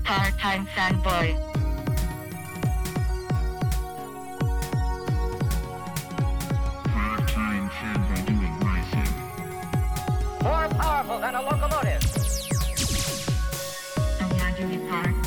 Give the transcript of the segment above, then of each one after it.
Part-time fanboy. Part-time fanboy doing my thing. More powerful than a locomotive. Part-time.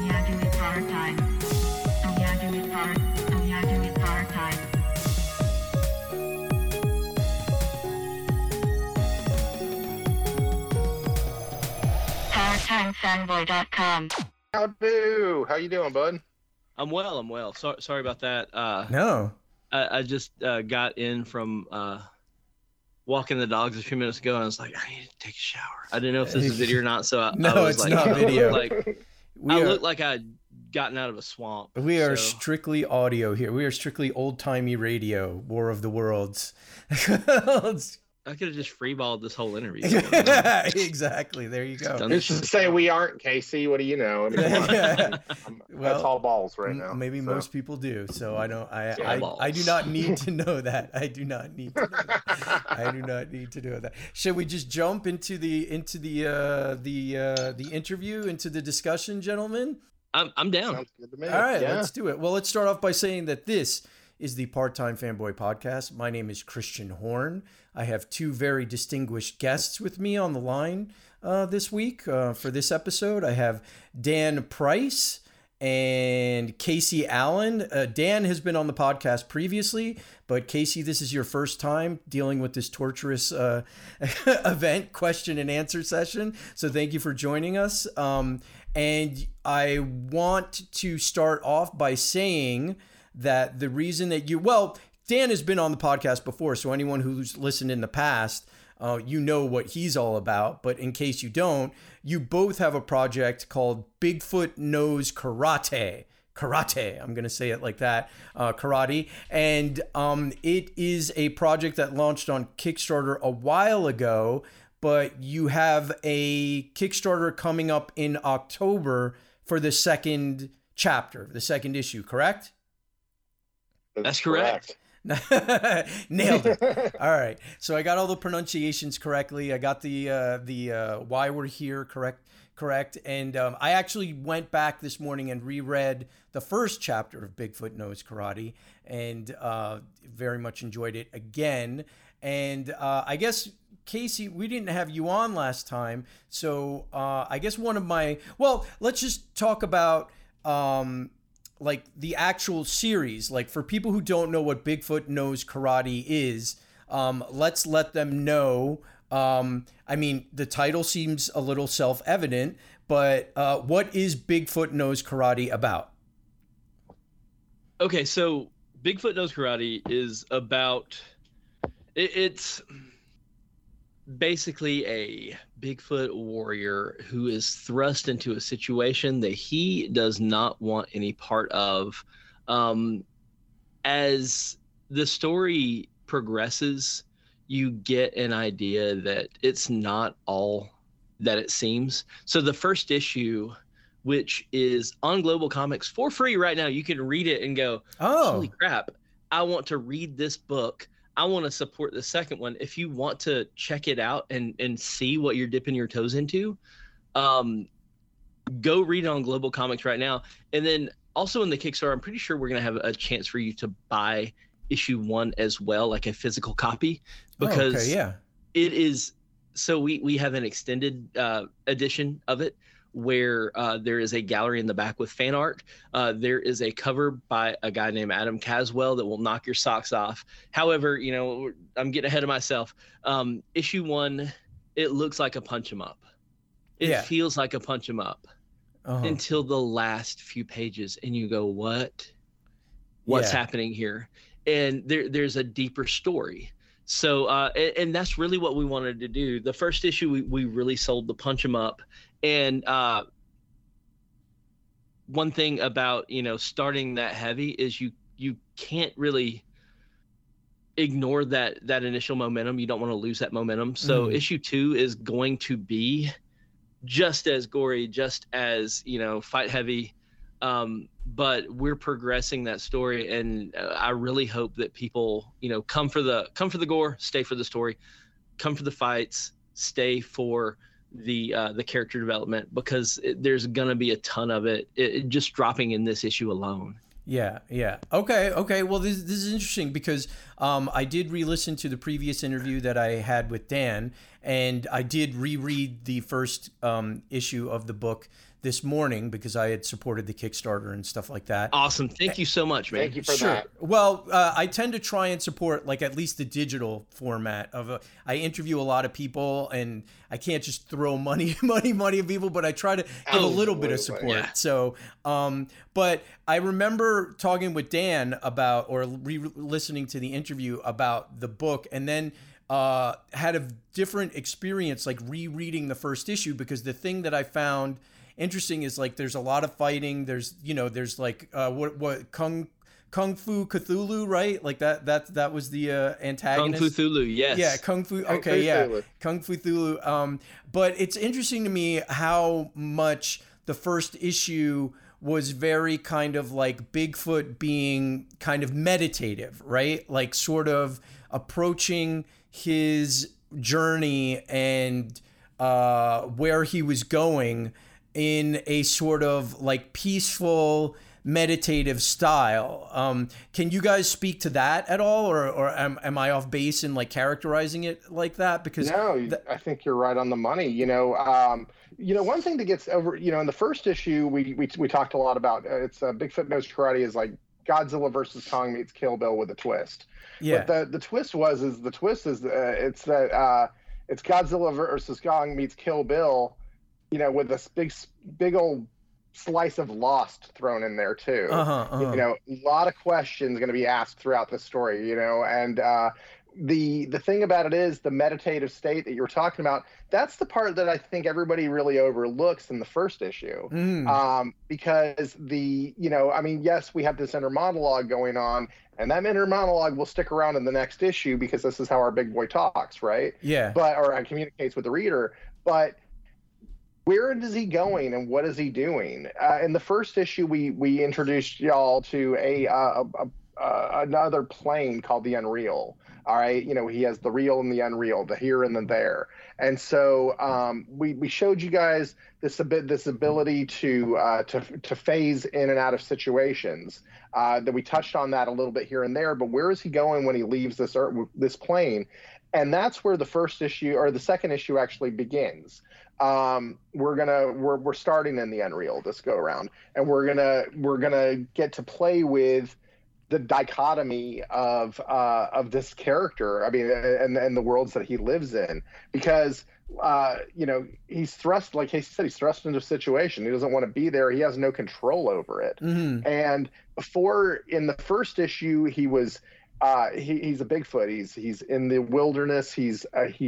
Parttimefanboy.com. Howdy. How you doing, bud? I'm well. Sorry about that. No. I just got in from walking the dogs a few minutes ago, and I was like, I need to take a shower. I didn't know if this is video or not, so No, I was it's like, not video. Like, I looked like I'd gotten out of a swamp. We are so. strictly audio here. We are strictly old-timey radio, War of the Worlds. I could have just freeballed this whole interview. Exactly. There you go. Let's just say we aren't, Casey. What do you know? I mean, that's all balls right now. Maybe so. most people do. So I don't. I do not need to know that. I do not need to know that. I do not need to know that. Should we just jump into the interview, into the discussion, gentlemen? I'm down. Sounds good to me. All right, Yeah. let's do it. Well, let's start off by saying that this is the Part-Time Fanboy Podcast. My name is Christian Horn. I have two very distinguished guests with me on the line this week for this episode. I have Dan Price and Casey Allen. Dan has been on the podcast previously, but Casey, this is your first time dealing with this torturous event, question and answer session. So thank you for joining us. And I want to start off by saying that the reason that Dan has been on the podcast before, so anyone who's listened in the past, you know what he's all about. But in case you don't, you both have a project called Bigfoot Knows Karate. I'm going to say it like that, karate. And it is a project that launched on Kickstarter a while ago, but you have a Kickstarter coming up in October for the second chapter, the second issue, correct? That's correct. Nailed it. All right. So I got all the pronunciations correctly. I got the why we're here correct. And I actually went back this morning and reread the first chapter of Bigfoot Knows Karate and very much enjoyed it again. And I guess, Casey, we didn't have you on last time. So I guess let's just talk about like the actual series. Like for people who don't know what Bigfoot Knows Karate is, let's let them know. I mean, the title seems a little self-evident, but what is Bigfoot Knows Karate about? Okay, so Bigfoot Knows Karate is about it's basically a Bigfoot warrior who is thrust into a situation that he does not want any part of. As the story progresses, you get an idea that it's not all that it seems. So the first issue, which is on Global Comics for free right now, you can read it and go, holy crap, I want to read this book. I want to support the second one. If you want to check it out and see what you're dipping your toes into, go read it on Global Comics right now. And then also in the Kickstarter, I'm pretty sure we're going to have a chance for you to buy issue 1 as well, like a physical copy, because it is. So we have an extended edition of it where there is a gallery in the back with fan art. There is a cover by a guy named Adam Caswell that will knock your socks off. However, I'm getting ahead of myself. Issue 1, it looks like a punch 'em up. It feels like a punch 'em up until the last few pages, and you go, what's happening here? And there's a deeper story. So, and that's really what we wanted to do. The first issue, we really sold the punch 'em up. And one thing about, starting that heavy is you can't really ignore that initial momentum. You don't want to lose that momentum. So issue 2 is going to be just as gory, just as, fight heavy. But we're progressing that story, and I really hope that people, come for the gore, stay for the story, come for the fights, stay for the character development, because there's gonna be a ton of it just dropping in this issue alone. Yeah. Okay. Well, this is interesting because I did re-listen to the previous interview that I had with Dan, and I did reread the first issue of the book this morning because I had supported the Kickstarter and stuff like that. Awesome. Thank you so much, man. Thank you for that. Well, I tend to try and support like at least the digital format of I interview a lot of people, and I can't just throw money at people, but I try to give a little bit of support. Yeah. So, but I remember talking with Dan about, or listening to the interview about the book, and then had a different experience like rereading the first issue, because the thing that I found interesting is like there's a lot of fighting. There's like what Kung Fu Cthulhu, right? Like that was the antagonist. Kung Fu Cthulhu, yes. Yeah, Kung Fu. Okay, yeah, Kung Fu Cthulhu. But it's interesting to me how much the first issue was very kind of like Bigfoot being kind of meditative, right? Like sort of approaching his journey and where he was going in a sort of like peaceful, meditative style. Can you guys speak to that at all, or am I off base in like characterizing it like that? Because no, I think you're right on the money. One thing that gets over, in the first issue, we talked a lot about it's Bigfoot Knows Karate is like Godzilla versus Kong meets Kill Bill with a twist. Yeah. But the twist is it's Godzilla versus Kong meets Kill Bill, with this big old slice of Lost thrown in there too. A lot of questions going to be asked throughout the story, and the thing about it is the meditative state that you're talking about. That's the part that I think everybody really overlooks in the first issue, because yes, we have this inner monologue going on, and that inner monologue will stick around in the next issue because this is how our big boy talks, right? Yeah. Or communicates with the reader, but where is he going and what is he doing? In the first issue, we introduced y'all to another plane called the Unreal. All right, he has the real and the unreal, the here and the there, and so we showed you guys this ability to phase in and out of situations. That we touched on that a little bit here and there, but where is he going when he leaves this plane? And that's where the first issue or the second issue actually begins. We're starting in the Unreal this go around, and we're gonna get to play with the dichotomy of this character. I mean, and the worlds that he lives in, because he's thrust, like he said, he's thrust into a situation. He doesn't want to be there. He has no control over it. Mm-hmm. And before, in the first issue, he was he's a Bigfoot. He's in the wilderness. He's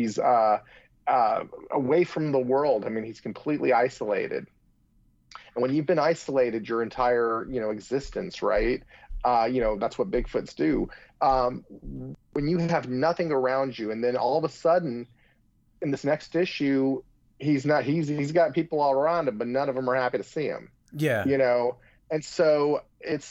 away from the world. I mean, he's completely isolated. And when you've been isolated your entire, existence, right? That's what Bigfoots do. When you have nothing around you, and then all of a sudden, in this next issue, he's got people all around him, but none of them are happy to see him. Yeah. And so it's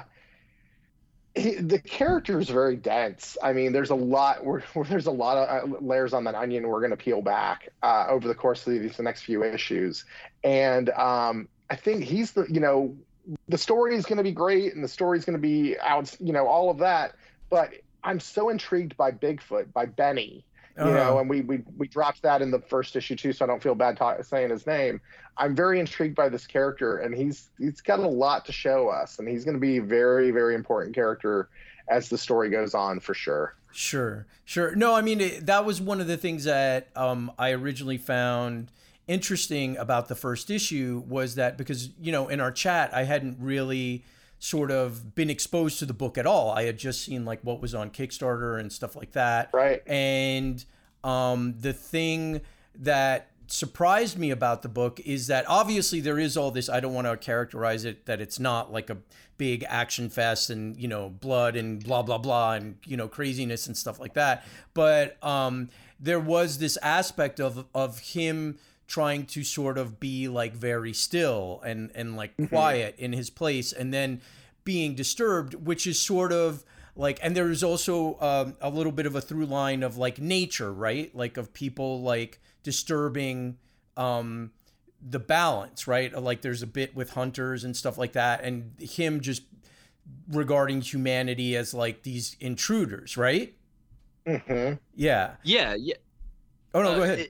the character is very dense. I mean, there's a lot there's a lot of layers on that onion we're going to peel back over the course of the next few issues. And I think he's the story is going to be great, and the story is going to be out, all of that. But I'm so intrigued by Bigfoot, by Benny, and we dropped that in the first issue too, so I don't feel bad saying his name. I'm very intrigued by this character, and he's got a lot to show us, and he's going to be a very, very important character as the story goes on, for sure. Sure. No, I mean, that was one of the things that I originally found interesting about the first issue, was that because, in our chat, I hadn't really sort of been exposed to the book at all. I had just seen like what was on Kickstarter and stuff like that. Right. And the thing that surprised me about the book is that obviously there is all this, I don't want to characterize it that it's not like a big action fest and, blood and blah, blah, blah, and, craziness and stuff like that. But there was this aspect of him trying to sort of be like very still and like quiet in his place, and then being disturbed, which is sort of like, and there is also a little bit of a through line of like nature, right? Like of people like disturbing the balance, right? Like there's a bit with hunters and stuff like that, and him just regarding humanity as like these intruders, right? Mm-hmm. Yeah. Oh no, go ahead.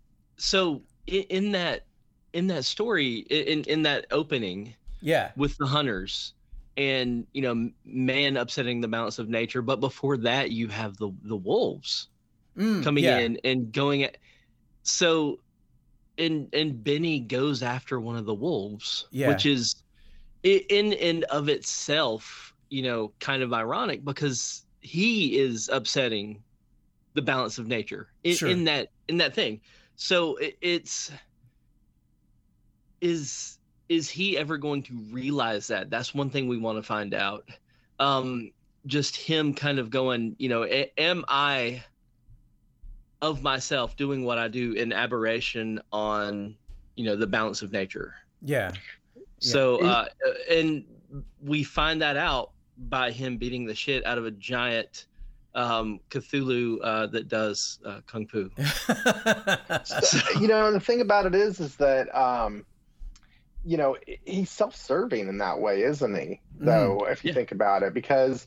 In that story, in that opening, with the hunters and man upsetting the balance of nature, but before that you have the wolves coming in and going at. So, and Benny goes after one of the wolves, which is in and of itself, kind of ironic because he is upsetting the balance of nature in that thing. So is he ever going to realize that? That's one thing we want to find out. Just him kind of going, am I of myself doing what I do in aberration on, the balance of nature? Yeah. So, and we find that out by him beating the shit out of a giant Cthulhu that does kung fu. The thing about it is that he's self-serving in that way, isn't he? Though, if you think about it, because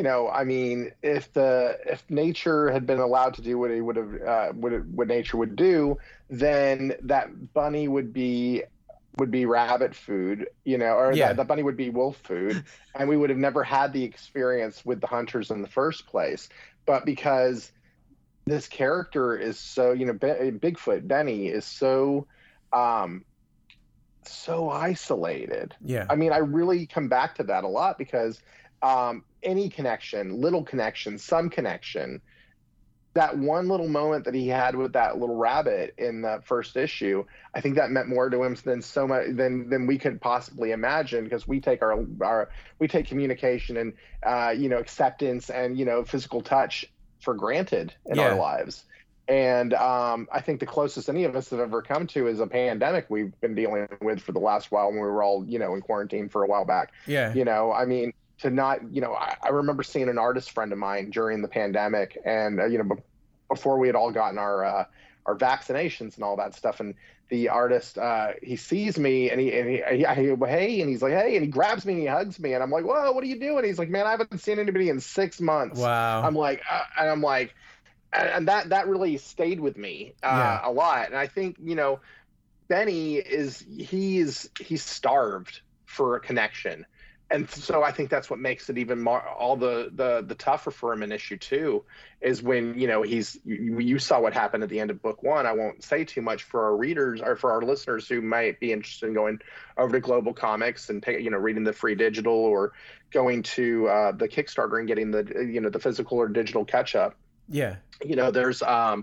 if nature had been allowed to do what he would have, what nature would do, then that bunny would be rabbit food, the bunny would be wolf food, and we would have never had the experience with the hunters in the first place. But because this character is so, Bigfoot Benny is so isolated. Yeah. I really come back to that a lot because any connection, little connection, some connection, that one little moment that he had with that little rabbit in the first issue, I think that meant more to him than so much than we could possibly imagine, because we take we take communication and acceptance and physical touch for granted in our lives. And I think the closest any of us have ever come to is a pandemic we've been dealing with for the last while when we were all in quarantine for a while back. To not, I remember seeing an artist friend of mine during the pandemic, and before we had all gotten our vaccinations and all that stuff, and the artist he sees me and he hey, and he's like, hey, and he grabs me and he hugs me, and I'm like, whoa, what are you doing? He's like, man, I haven't seen anybody in 6 months. Wow. I'm like, and that really stayed with me a lot. And I think Benny he's starved for a connection. And so I think that's what makes it even more all the tougher for him in issue 2 is when you saw what happened at the end of book 1. I won't say too much for our readers or for our listeners who might be interested in going over to Global Comics and reading the free digital or going to the Kickstarter and getting the the physical or digital catch up. Yeah. There's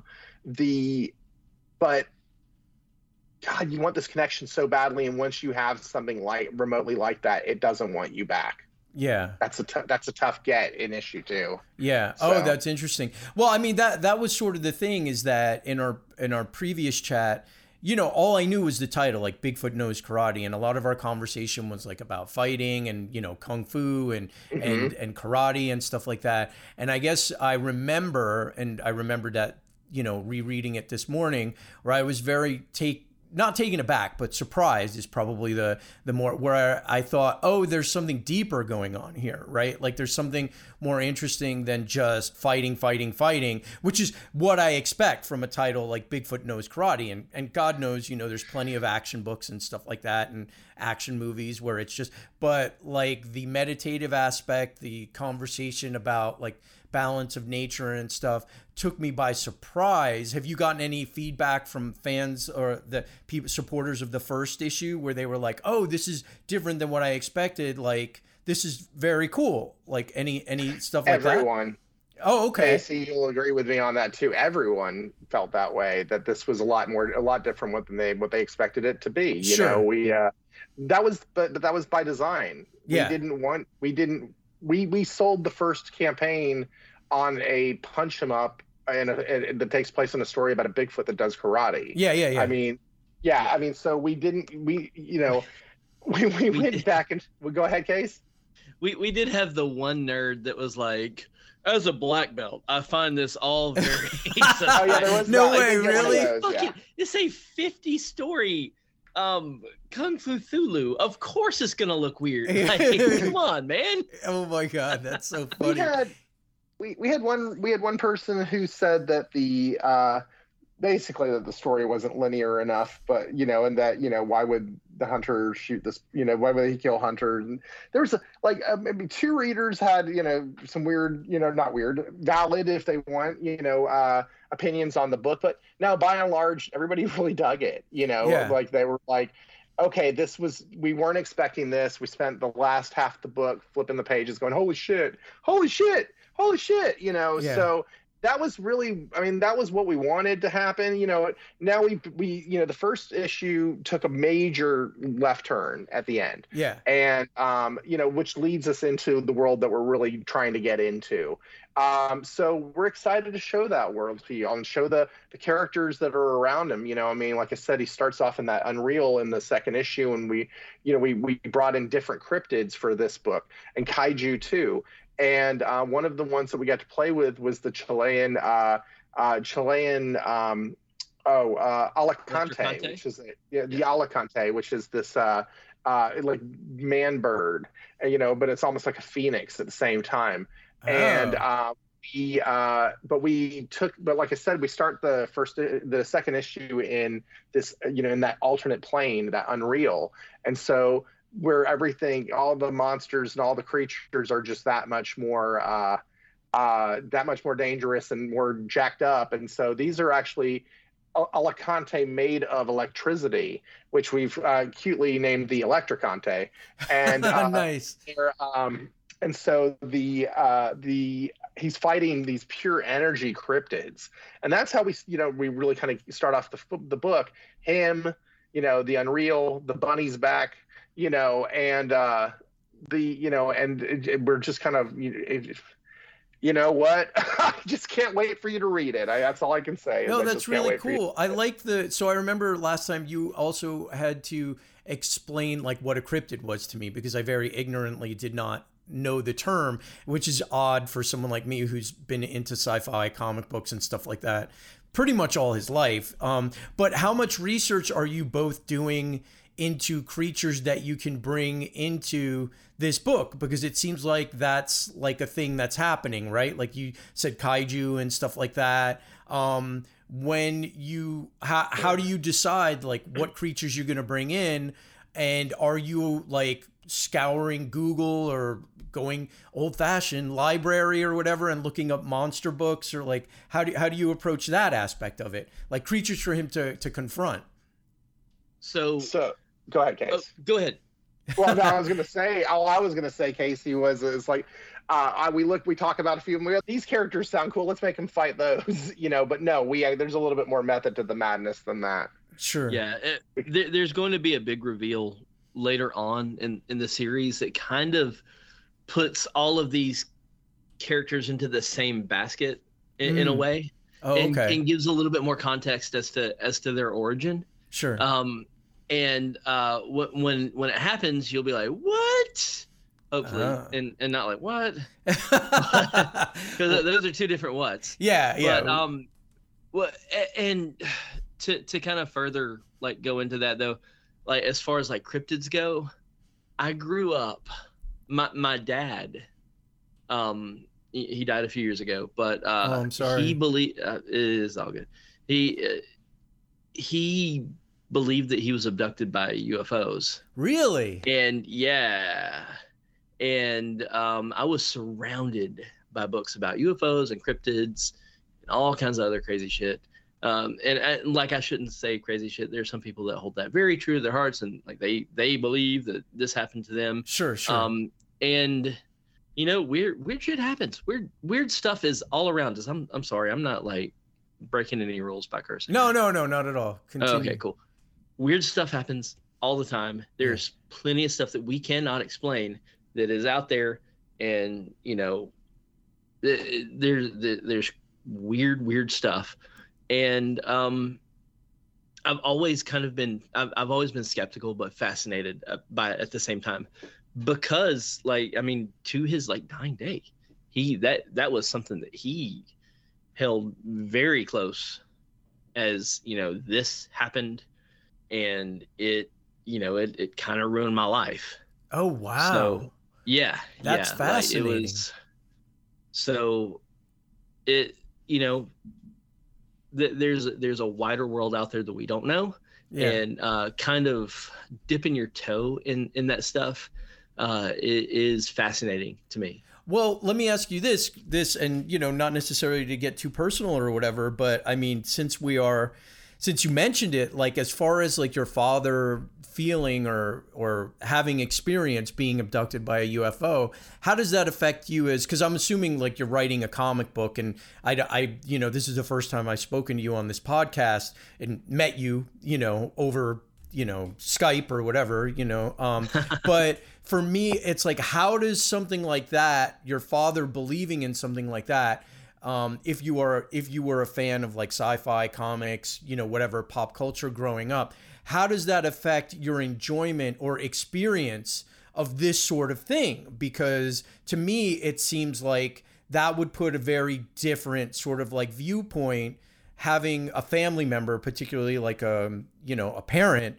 but God, you want this connection so badly, and once you have something like remotely like that, it doesn't want you back. Yeah, that's a tough get in issue 2. Yeah. So. Oh, that's interesting. Well, that was sort of the thing, is that in our previous chat, all I knew was the title, like Bigfoot Knows Karate, and a lot of our conversation was like about fighting and kung fu and karate and stuff like that. And I guess I remembered that rereading it this morning, where I was very not taken aback, but surprised is probably the more, where I thought, oh, there's something deeper going on here, right? Like there's something more interesting than just fighting, which is what I expect from a title like Bigfoot Knows Karate. And God knows, there's plenty of action books and stuff like that and action movies where it's just, but like the meditative aspect, the conversation about like balance of nature and stuff took me by surprise. Have you gotten any feedback from fans or the supporters of the first issue where they were like, oh, this is different than what I expected, like this is very cool, like any stuff like Everyone. That? Oh, okay. Casey, you'll agree with me on that too. Everyone felt that way, that this was a lot different than what they expected it to be. That was by design. We sold the first campaign on a punch 'em up that takes place in a story about a Bigfoot that does karate. Yeah. So we went back and go ahead, Case. we did have the one nerd that was like, as a black belt, I find this all very. Oh yeah, there was no way, really? It's a 50 story Kung Fu Thulu. Of course, it's gonna look weird. Like, come on, man. Oh my god, that's so funny. We had one person who said that basically that the story wasn't linear enough, but and that why would the hunter shoot this, why would he kill Hunter? And there was maybe two readers had some weird, not weird, valid if they want, opinions on the book, but no, by and large everybody really dug it. Like they were like, okay, we weren't expecting this. We spent the last half of the book flipping the pages going, holy shit, so that was really, that was what we wanted to happen. Now we the first issue took a major left turn at the end. Yeah. And, which leads us into the world that we're really trying to get into. So we're excited to show that world to you and show the characters that are around him. Like I said, he starts off in that Unreal in the second issue, and we brought in different cryptids for this book, and kaiju too. And one of the ones that we got to play with was the Chilean Alicante, which is the Alicante, which is this like man bird, but it's almost like a phoenix at the same time. Oh. And but like I said, we start the second issue in this, in that alternate plane, that Unreal, and so where everything, all the monsters and all the creatures are just that much more dangerous and more jacked up. And so these are actually Alicante made of electricity, which we've cutely named the Electricante. And nice. And so he's fighting these pure energy cryptids, and that's how we really kind of start off the book. Him, the Unreal, the bunny's back. And we're just kind of, what? I just can't wait for you to read it. That's all I can say. No, that's really cool. I like so I remember last time you also had to explain like what a cryptid was to me, because I very ignorantly did not know the term, which is odd for someone like me who's been into sci-fi comic books and stuff like that pretty much all his life. But how much research are you both doing into creatures that you can bring into this book? Because it seems like that's like a thing that's happening, right? Like you said, kaiju and stuff like that. When how do you decide like what creatures you're going to bring in? And are you like scouring Google or going old fashioned library or whatever and looking up monster books, or like how do you approach that aspect of it? Like creatures for him to confront. So go ahead, Case. Go ahead. Well, no, all I was gonna say, Casey, it's like we talk about a few of them. These characters sound cool. Let's make them fight those, But no, there's a little bit more method to the madness than that. Sure. Yeah, there's going to be a big reveal later on in the series that kind of puts all of these characters into the same basket in a way. Oh, okay. And gives a little bit more context as to their origin. Sure. And when it happens, you'll be like, what? Hopefully, and not like what? Because those are two different whats. Yeah. But and to kind of further like go into that though, like as far as like cryptids go, I grew up. My dad, he died a few years ago, but I'm sorry. He believed it is all good. He believed that he was abducted by UFOs. Really? And yeah. And I was surrounded by books about UFOs and cryptids and all kinds of other crazy shit. And like, I shouldn't say crazy shit. There's some people that hold that very true to their hearts, and like they believe that this happened to them. Sure. And weird shit happens. Weird stuff is all around us. I'm sorry. I'm not like breaking any rules by cursing. No, not at all. Continue. Okay, cool. Weird stuff happens all the time. There's plenty of stuff that we cannot explain that is out there, and there's weird stuff. And I've always been skeptical but fascinated by it at the same time, because like, I mean, to his like dying day, that was something that he held very close, as you know, this happened, and it kind of ruined my life. Oh wow. So yeah, that's fascinating. Like, it was, so it, there's a wider world out there that we don't know. Yeah. And kind of dipping your toe in that stuff is fascinating to me. Well, let me ask you this, and not necessarily to get too personal or whatever, but I mean, since you mentioned it, like as far as like your father feeling or having experience being abducted by a UFO, how does that affect you? Because I'm assuming like you're writing a comic book, and I this is the first time I've spoken to you on this podcast and met you, over Skype or whatever, but for me, it's like, how does something like that, your father believing in something like that, if you were a fan of like sci-fi comics, whatever, pop culture growing up, how does that affect your enjoyment or experience of this sort of thing? Because to me, it seems like that would put a very different sort of like viewpoint, having a family member, particularly like a parent,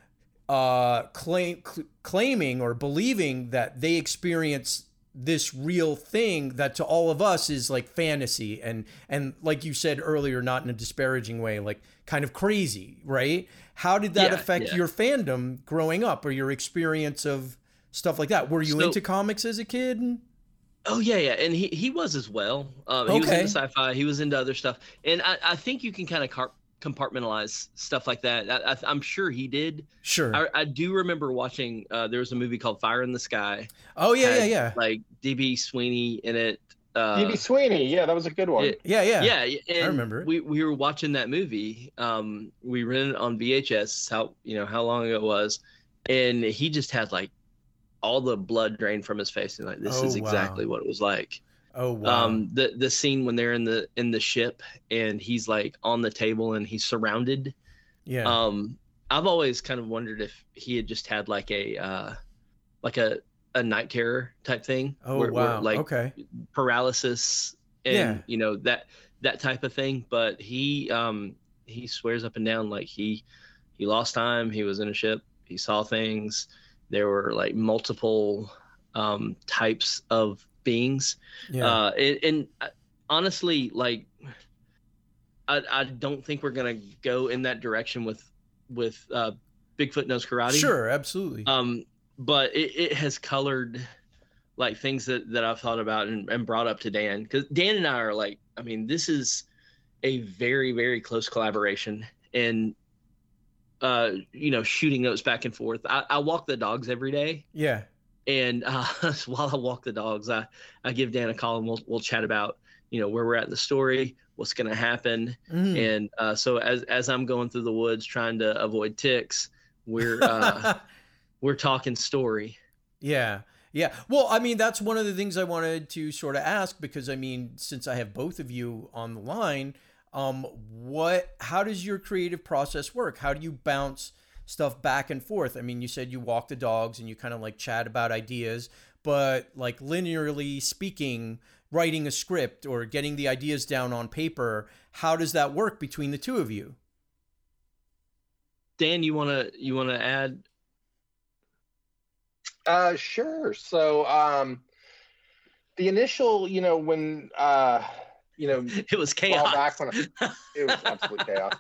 claiming or believing that they experience this real thing that to all of us is like fantasy and like you said earlier, not in a disparaging way, like kind of crazy, right? How did that affect your fandom growing up, or your experience of stuff like that? Were you into comics as a kid? Oh yeah, and he was as well. He was into sci-fi. He was into other stuff, and I think you can kind of compartmentalize stuff like that. I'm sure he did. Sure. I do remember watching. There was a movie called Fire in the Sky. Oh yeah. Like DB Sweeney in it. DB Sweeney, yeah, that was a good one. Yeah. I remember. We were watching that movie. We rented it on VHS. How long ago it was, and he just had like all the blood drained from his face, and like this is exactly what it was like. Oh wow. The scene when they're in the ship and he's like on the table and he's surrounded. Yeah. I've always kind of wondered if he had just had like a night terror type thing. Oh wow. Where, like, okay. Paralysis and that type of thing. But he swears up and down like he lost time. He was in a ship. He saw things. There were like multiple types of beings. And honestly, like I don't think we're gonna go in that direction with Bigfoot Knows Karate. Sure, absolutely. But it has colored like things that I've thought about and brought up to Dan, because Dan and I are like, I mean, this is a very, very close collaboration, and shooting notes back and forth. I walk the dogs every day. Yeah. And while I walk the dogs, I give Dan a call, and we'll chat about where we're at in the story, what's going to happen. And so as I'm going through the woods trying to avoid ticks, we're talking story. Yeah. Well, I mean, that's one of the things I wanted to sort of ask, because I mean, since I have both of you on the line, how does your creative process work? How do you bounce stuff back and forth? I mean, you said you walk the dogs and you kind of like chat about ideas, but like linearly speaking, writing a script or getting the ideas down on paper, how does that work between the two of you? Dan, you want to add? Sure. So, the initial, when, it was chaos. Back when it was absolute chaos.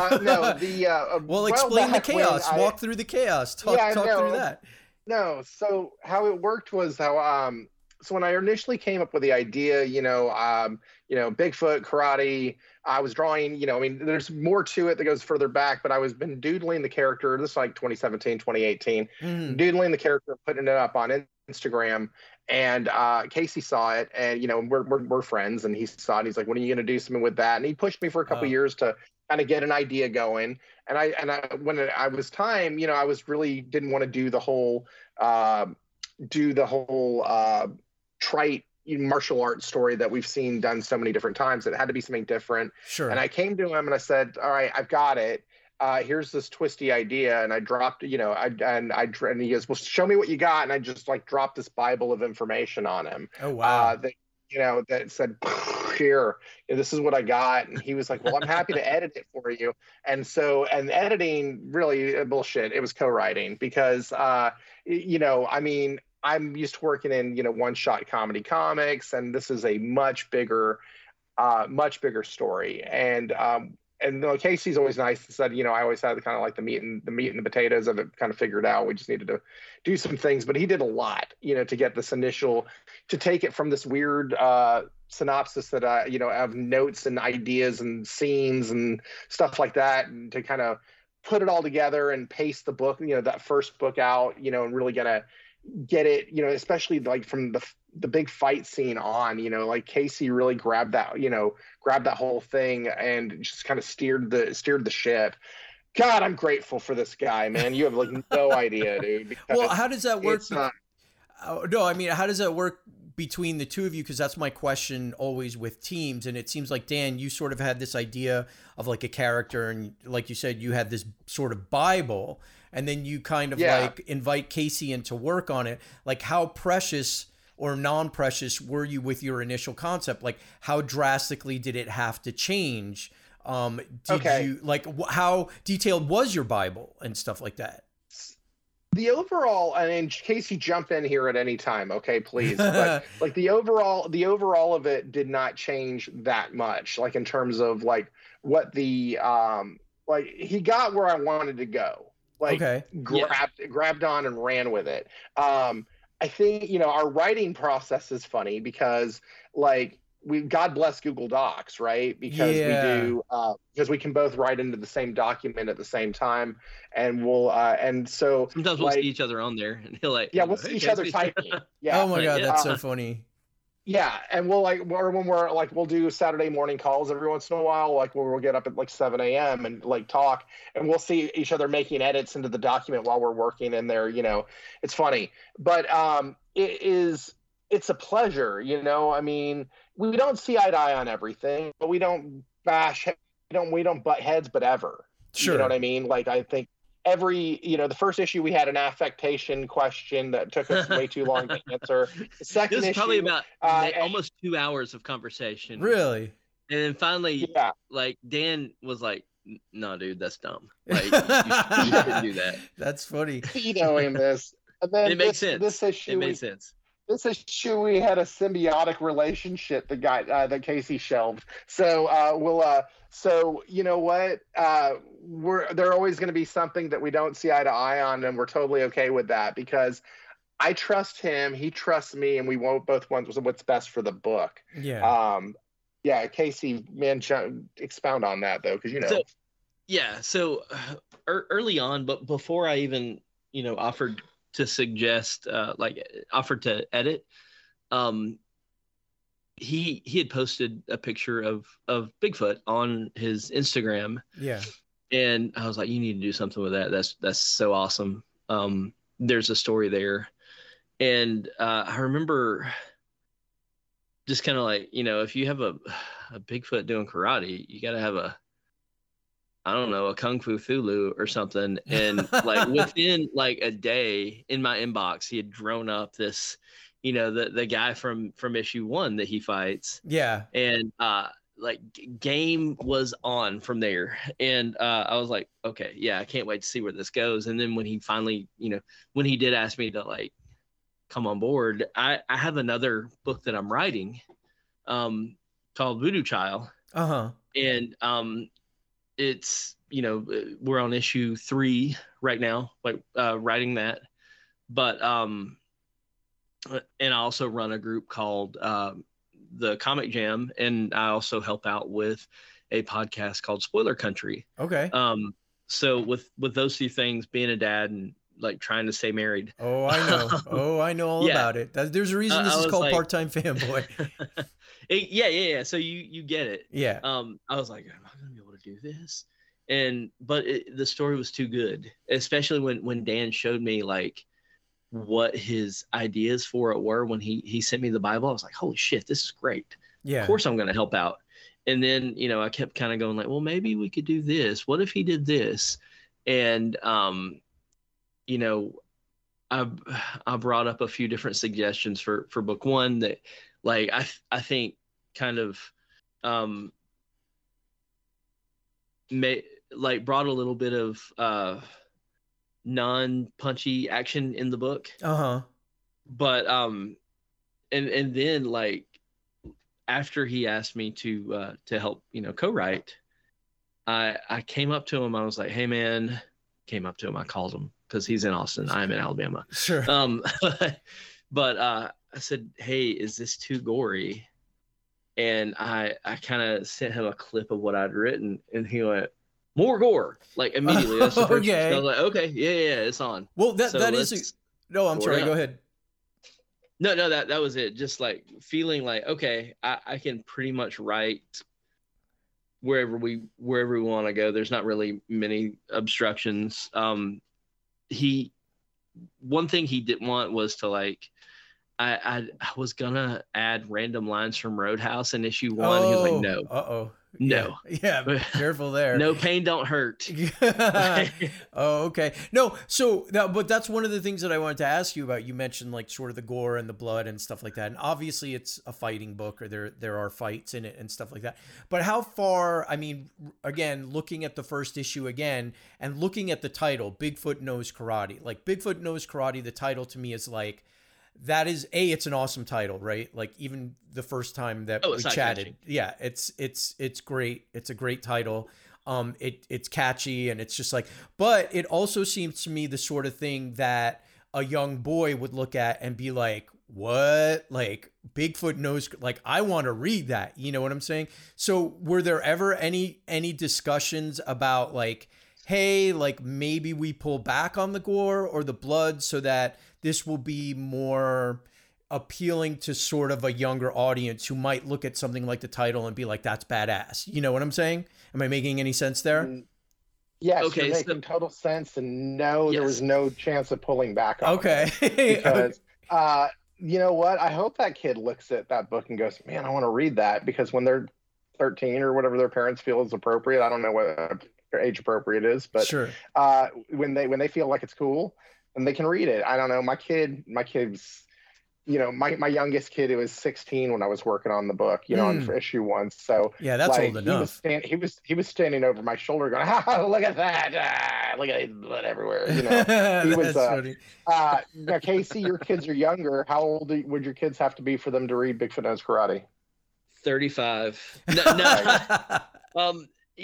Explain the chaos. Walk through the chaos. Talk through that. No. So how it worked was how, so when I initially came up with the idea, Bigfoot, karate, I was drawing, there's more to it that goes further back, but I was been doodling the character. This is like 2017, 2018, doodling the character, putting it up on Instagram. And Casey saw it, and we're friends, and he saw it. And he's like, "When are you going to do something with that?" And he pushed me for a couple of years to kind of get an idea going. And when I was time, I was really didn't want to do the whole trite martial arts story that we've seen done so many different times. It had to be something different. Sure. And I came to him and I said, "All right, I've got it. here's this twisty idea, and I dropped, and he goes, well, show me what you got, and I just like dropped this Bible of information on him. Oh wow. That said, here, this is what I got, and he was like, well, I'm happy to edit it for you. And editing, really bullshit. It was co-writing because, I'm used to working in, one-shot comedy comics, and this is a much bigger story. And Casey's always nice. He said, I always had kind of like the meat and the potatoes of it kind of figured out. We just needed to do some things, but he did a lot, to get this to take it from this weird synopsis that I have notes and ideas and scenes and stuff like that, and to kind of put it all together and pace the book, that first book out, and really get it, especially like from the big fight scene on, like Casey really grabbed that whole thing and just kind of steered the ship. God, I'm grateful for this guy, man. You have like no idea, dude. Well, how does that work? How does that work between the two of you? Because that's my question always with teams. And it seems like, Dan, you sort of had this idea of like a character, and like you said, you had this sort of Bible, and then you kind of like invite Casey in to work on it. Like, how precious or non-precious were you with your initial concept? Like, how drastically did it have to change? You like, how detailed was your Bible and stuff like that? The overall, and Casey, jump in here at any time, okay, please. But like the overall of it did not change that much. Like in terms of like what the like he got where I wanted to go. Like grabbed on and ran with it. I think, our writing process is funny because like God bless Google Docs, right? Because we can both write into the same document at the same time, and so sometimes we'll see each other on there, and he'll like, we'll see each other typing. Yeah. Oh my God, that's so funny. Yeah, and we'll we'll do Saturday morning calls every once in a while, like where we'll get up at like 7 a.m. and like talk, and we'll see each other making edits into the document while we're working in there. It's funny, but it's a pleasure. I mean, we don't see eye to eye on everything, but we don't bash, we don't butt heads, but ever. Sure. You know what I mean? Like I think the first issue we had an affectation question that took us way too long to answer. The second issue, probably about almost 2 hours of conversation. Really? And then finally, like Dan was like, "No, dude, that's dumb. Like you shouldn't do that." That's funny. Him this, and then it makes sense. This issue, it made sense. This issue we had a symbiotic relationship that Casey shelved. So so you know what? They're always going to be something that we don't see eye to eye on, and we're totally okay with that because I trust him, he trusts me, and we both want what's best for the book. Yeah. Casey, man, expound on that though, because So early on, but before I even offered to suggest, offered to edit, he had posted a picture of Bigfoot on his Instagram. Yeah. And I was like, you need to do something with that. That's so awesome. There's a story there. And I remember just kind of like, if you have a Bigfoot doing karate, you got to have a Kung Fu Thulu or something. And like within like a day in my inbox, he had drawn up this, the guy from issue 1 that he fights. Yeah. And like game was on from there. And I was like, okay, yeah, I can't wait to see where this goes. And then when he finally, when he did ask me to like come on board, I have another book that I'm writing called Voodoo Child. Uh-huh. And it's, we're on issue 3 right now, like writing that. But and I also run a group called the Comic Jam, and I also help out with a podcast called Spoiler Country. Okay. So with those two things, being a dad and like trying to stay married. Oh, I know all about it. There's a reason this is called Part-Time Fanboy. Yeah. So you get it. Yeah. I was like, am I going to be able to do this? But the story was too good, especially when Dan showed me like what his ideas for it were when he sent me the Bible. I was like, holy shit, this is great. Yeah. Of course I'm going to help out. And then, I kept kind of going like, well, maybe we could do this. What if he did this? And, I brought up a few different suggestions for book one that, like, I think kind of brought a little bit of non-punchy action in the book. But and then, like, after he asked me to help, co-write, I came up to him. I was like, hey man, I called him because he's in Austin. I'm in Alabama. Sure. But I said, hey, is this too gory? And I kind of sent him a clip of what I'd written, and he went, more gore, like, immediately. That's the first I was like, okay, yeah, it's on. Well, no, I'm sorry, go ahead. No, that was it. Just like feeling like, okay, I can pretty much write wherever we want to go. There's not really many obstructions. One thing he didn't want was to, like, I was gonna add random lines from Roadhouse in issue 1. He was like, no. No. Yeah, careful there. No pain don't hurt. Oh, okay. No, but that's one of the things that I wanted to ask you about. You mentioned, like, sort of the gore and the blood and stuff like that. And obviously it's a fighting book, or there are fights in it and stuff like that. But how far, I mean, again, looking at the first issue again and looking at the title, Bigfoot Knows Karate. Like, Bigfoot Knows Karate, the title to me is like, that is it's an awesome title, right? Like, even the first time that we chatted, yeah, it's great. It's a great title. It's catchy, and it's just like, but it also seems to me the sort of thing that a young boy would look at and be like, what? Like, Bigfoot knows, like, I want to read that. You know what I'm saying? So were there ever any discussions about, like, hey, like, maybe we pull back on the gore or the blood so that this will be more appealing to sort of a younger audience who might look at something like the title and be like, that's badass. You know what I'm saying? Am I making any sense there? Yes, okay, you're making total sense. And no, there was no chance of pulling back on it. Because, you know what? I hope that kid looks at that book and goes, man, I want to read that. Because when they're 13 or whatever their parents feel is appropriate, I don't know what age appropriate is, but sure. When they feel like it's cool, and they can read it. I don't know. My kid's, my youngest kid, it was 16 when I was working on the book, on issue 1. So yeah, that's old enough. He was standing over my shoulder going, look at that. Look at blood everywhere. He was, funny. Now, Casey, your kids are younger. How old would your kids have to be for them to read Bigfoot Knows Karate? 35. No.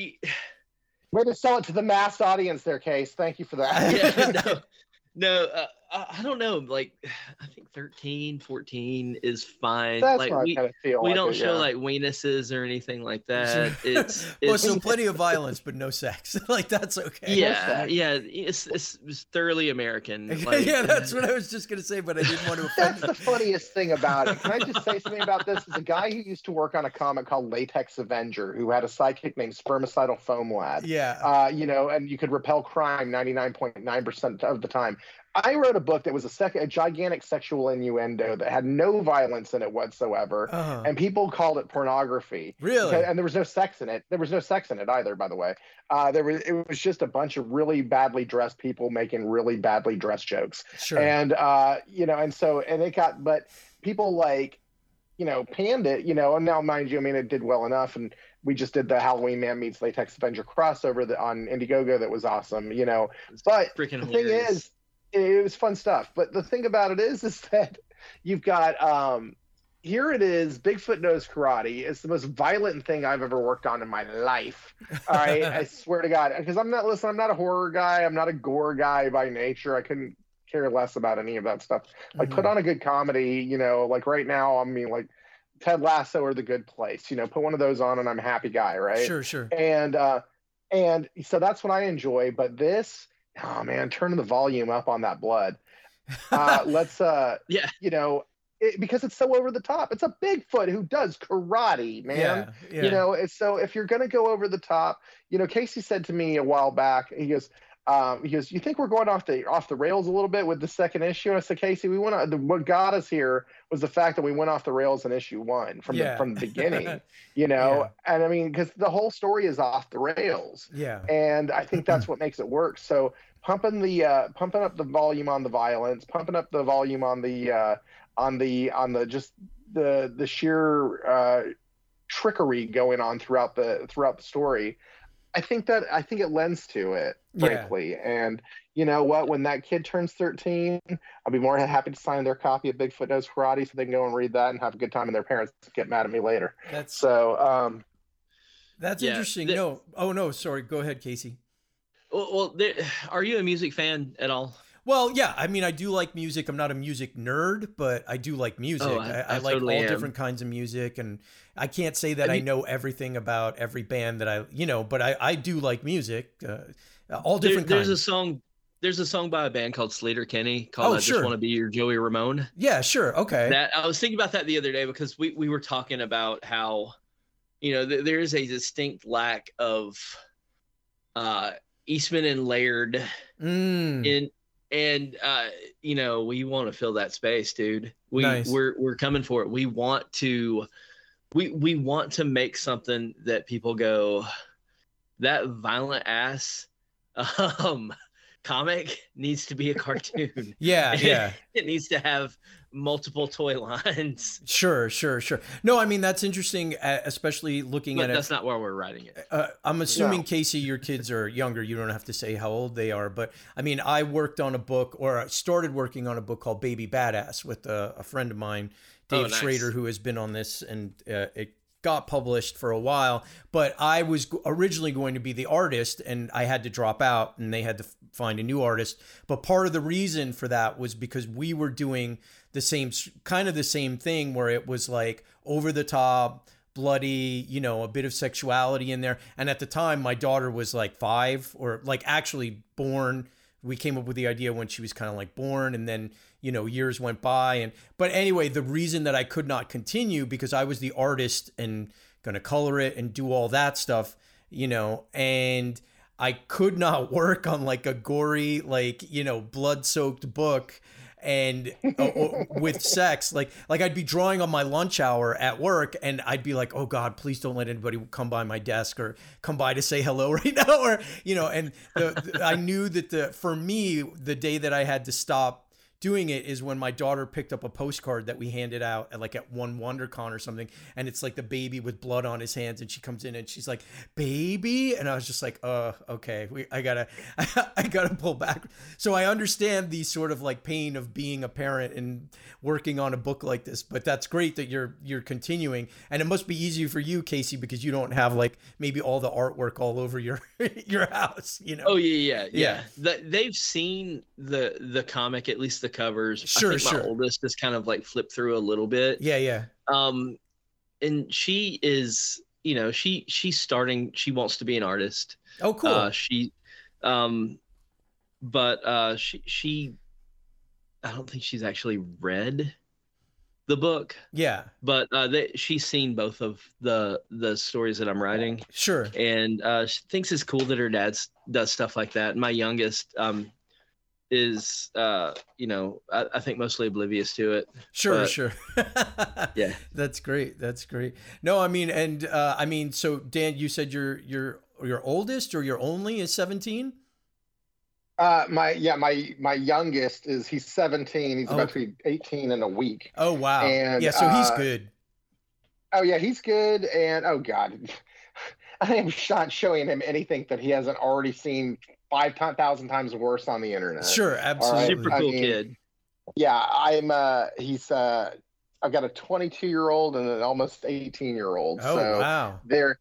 Way to sell it to the mass audience there, Case. Thank you for that. Yeah, no, I don't know. Like, I think 13, 14 is fine. That's like, what I kind of feel. We don't show like weenuses or anything like that. It's so plenty of violence, but no sex. Like, that's okay. Yeah, yeah. It's thoroughly American. Like, yeah, that's what I was just gonna say, but I didn't want to offend. That's the funniest thing about it. Can I just say something about this? Is a guy who used to work on a comic called Latex Avenger, who had a sidekick named Spermicidal Foam Lad. Yeah. And you could repel crime 99.9% of the time. I wrote a book that was a gigantic sexual innuendo that had no violence in it whatsoever, and people called it pornography. Really? And there was no sex in it. There was no sex in it either, by the way. It was just a bunch of really badly dressed people making really badly dressed jokes. Sure. And but people panned it, and now, mind you, I mean, it did well enough, and we just did the Halloween Man Meets Latex Avenger crossover on Indiegogo that was awesome, But the thing is, it was fun stuff. But the thing about it is that you've got here it is, Bigfoot Knows Karate. It's the most violent thing I've ever worked on in my life. All right, I swear to God, because I'm not a horror guy. I'm not a gore guy by nature. I couldn't care less about any of that stuff. Like, put on a good comedy, like right now, I mean, like Ted Lasso or The Good Place, put one of those on and I'm a happy guy, right? Sure. And so that's what I enjoy. But this, oh man, turn the volume up on that blood. Let's because it's so over the top. It's a Bigfoot who does karate, man. Yeah. So if you're gonna go over the top, Casey said to me a while back, he goes, He goes, "You think we're going off the rails a little bit with the second issue?" And I said, "Casey, what got us here was the fact that we went off the rails in issue 1 from the beginning, you know." Yeah. And I mean, because the whole story is off the rails. Yeah. And I think that's what makes it work. So pumping up the volume on the violence, pumping up the volume on the just the sheer trickery going on throughout the story. I think it lends to it, frankly. Yeah. And you know what? When that kid turns 13, I'll be more happy to sign their copy of Bigfoot Knows Karate so they can go and read that and have a good time, and their parents get mad at me later. That's yeah, interesting. No, sorry. Go ahead, Casey. Well, are you a music fan at all? Well, yeah. I mean, I do like music. I'm not a music nerd, but I do like music. I like totally all different kinds of music, and I can't say that I know everything about every band that but I do like music. All different kinds. There's a song by a band called Sleater-Kinney called "I Just Want to Be Your Joey Ramone." Yeah, sure, okay. That I was thinking about that the other day because we were talking about how, there is a distinct lack of Eastman and Laird And we want to fill that space, dude. We're coming for it. We want to make something that people go, that violent ass comic needs to be a cartoon. Yeah. It needs to have multiple toy lines. Sure. No, I mean, that's interesting, especially looking at it. That's not why we're writing it. I'm assuming, Casey, your kids are younger. You don't have to say how old they are. But I mean, I started working on a book called Baby Badass with a friend of mine, Dave Schrader, who has been on this, and it got published for a while. But I was originally going to be the artist, and I had to drop out, and they had to find a new artist. But part of the reason for that was because we were doing the same thing, where it was like over the top, bloody, a bit of sexuality in there. And at the time, my daughter was like 5, or like actually born. We came up with the idea when she was kind of like born, and then, years went by. But anyway, the reason that I could not continue, because I was the artist and going to color it and do all that stuff, and I could not work on like a gory, blood-soaked book and with sex, like I'd be drawing on my lunch hour at work, and I'd be like, oh God, please don't let anybody come by my desk or come by to say hello right now, or and I knew that for me, the day that I had to stop doing it is when my daughter picked up a postcard that we handed out at one WonderCon or something, and it's like the baby with blood on his hands, and she comes in and she's like, "Baby," and I was just like, okay, I gotta pull back. So I understand the sort of like pain of being a parent and working on a book like this, but that's great that you're continuing, and it must be easier for you, Casey, because you don't have like maybe all the artwork all over your house, Oh yeah. They've seen the comic, at least the covers. Sure. My oldest just kind of like flipped through a little bit. Yeah. And she is, she's starting. She wants to be an artist. Oh, cool. She I don't think she's actually read the book. Yeah. But she's seen both of the stories that I'm writing. Sure. And she thinks it's cool that her dad does stuff like that. My youngest is I think mostly oblivious to it. Sure. Yeah. That's great. No, I mean, so Dan, you said your oldest or your only is 17? My youngest he's 17. He's about to be 18 in a week. Oh wow. And yeah, so he's good. Oh yeah, he's good. And oh God, I am not showing him anything that he hasn't already seen 5,000 times worse on the internet. Sure, absolutely. Super cool kid. Yeah, I've got a 22-year-old and an almost 18-year-old. Oh, so wow. They're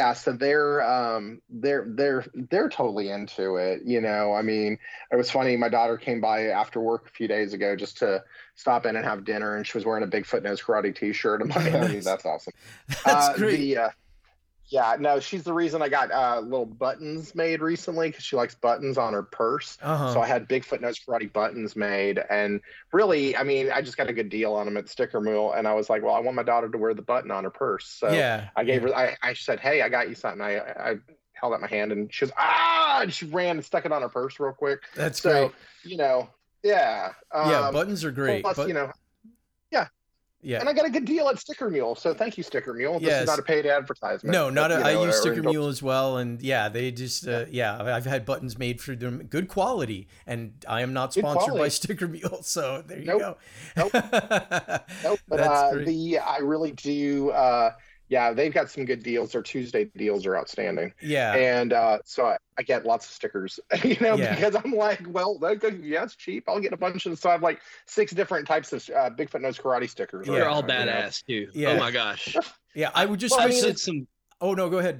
totally into it. I mean, it was funny. My daughter came by after work a few days ago just to stop in and have dinner, and she was wearing a Bigfoot Knows Karate t-shirt. I'm like, I mean, that's awesome. That's great. Yeah, no, she's the reason I got little buttons made recently, because she likes buttons on her purse. Uh-huh. So I had Bigfoot Knows Karate buttons made, and really, I mean, I just got a good deal on them at Sticker Mule, and I was like, well, I want my daughter to wear the button on her purse. So yeah, I gave her, I said, hey, I got you something. I held out my hand, and she goes, ah, and she ran and stuck it on her purse real quick. That's great. You know, yeah. Buttons are great. Plus, you know, yeah. Yeah. And I got a good deal at Sticker Mule, so thank you, Sticker Mule. This is not a paid advertisement. No, not but, I use Sticker Mule as well, and yeah, they just I've had buttons made for them, good quality, and I am not sponsored by Sticker Mule, so there you go. Nope. But I really do. Yeah, they've got some good deals. Their Tuesday deals are outstanding. Yeah. And so I get lots of stickers, you know, because I'm like, well, it's cheap. I'll get a bunch of them. So I have like 6 different types of Bigfoot Knows Karate stickers. They're all badass too. Yeah. Oh my gosh. Yeah, I would just Oh no, go ahead.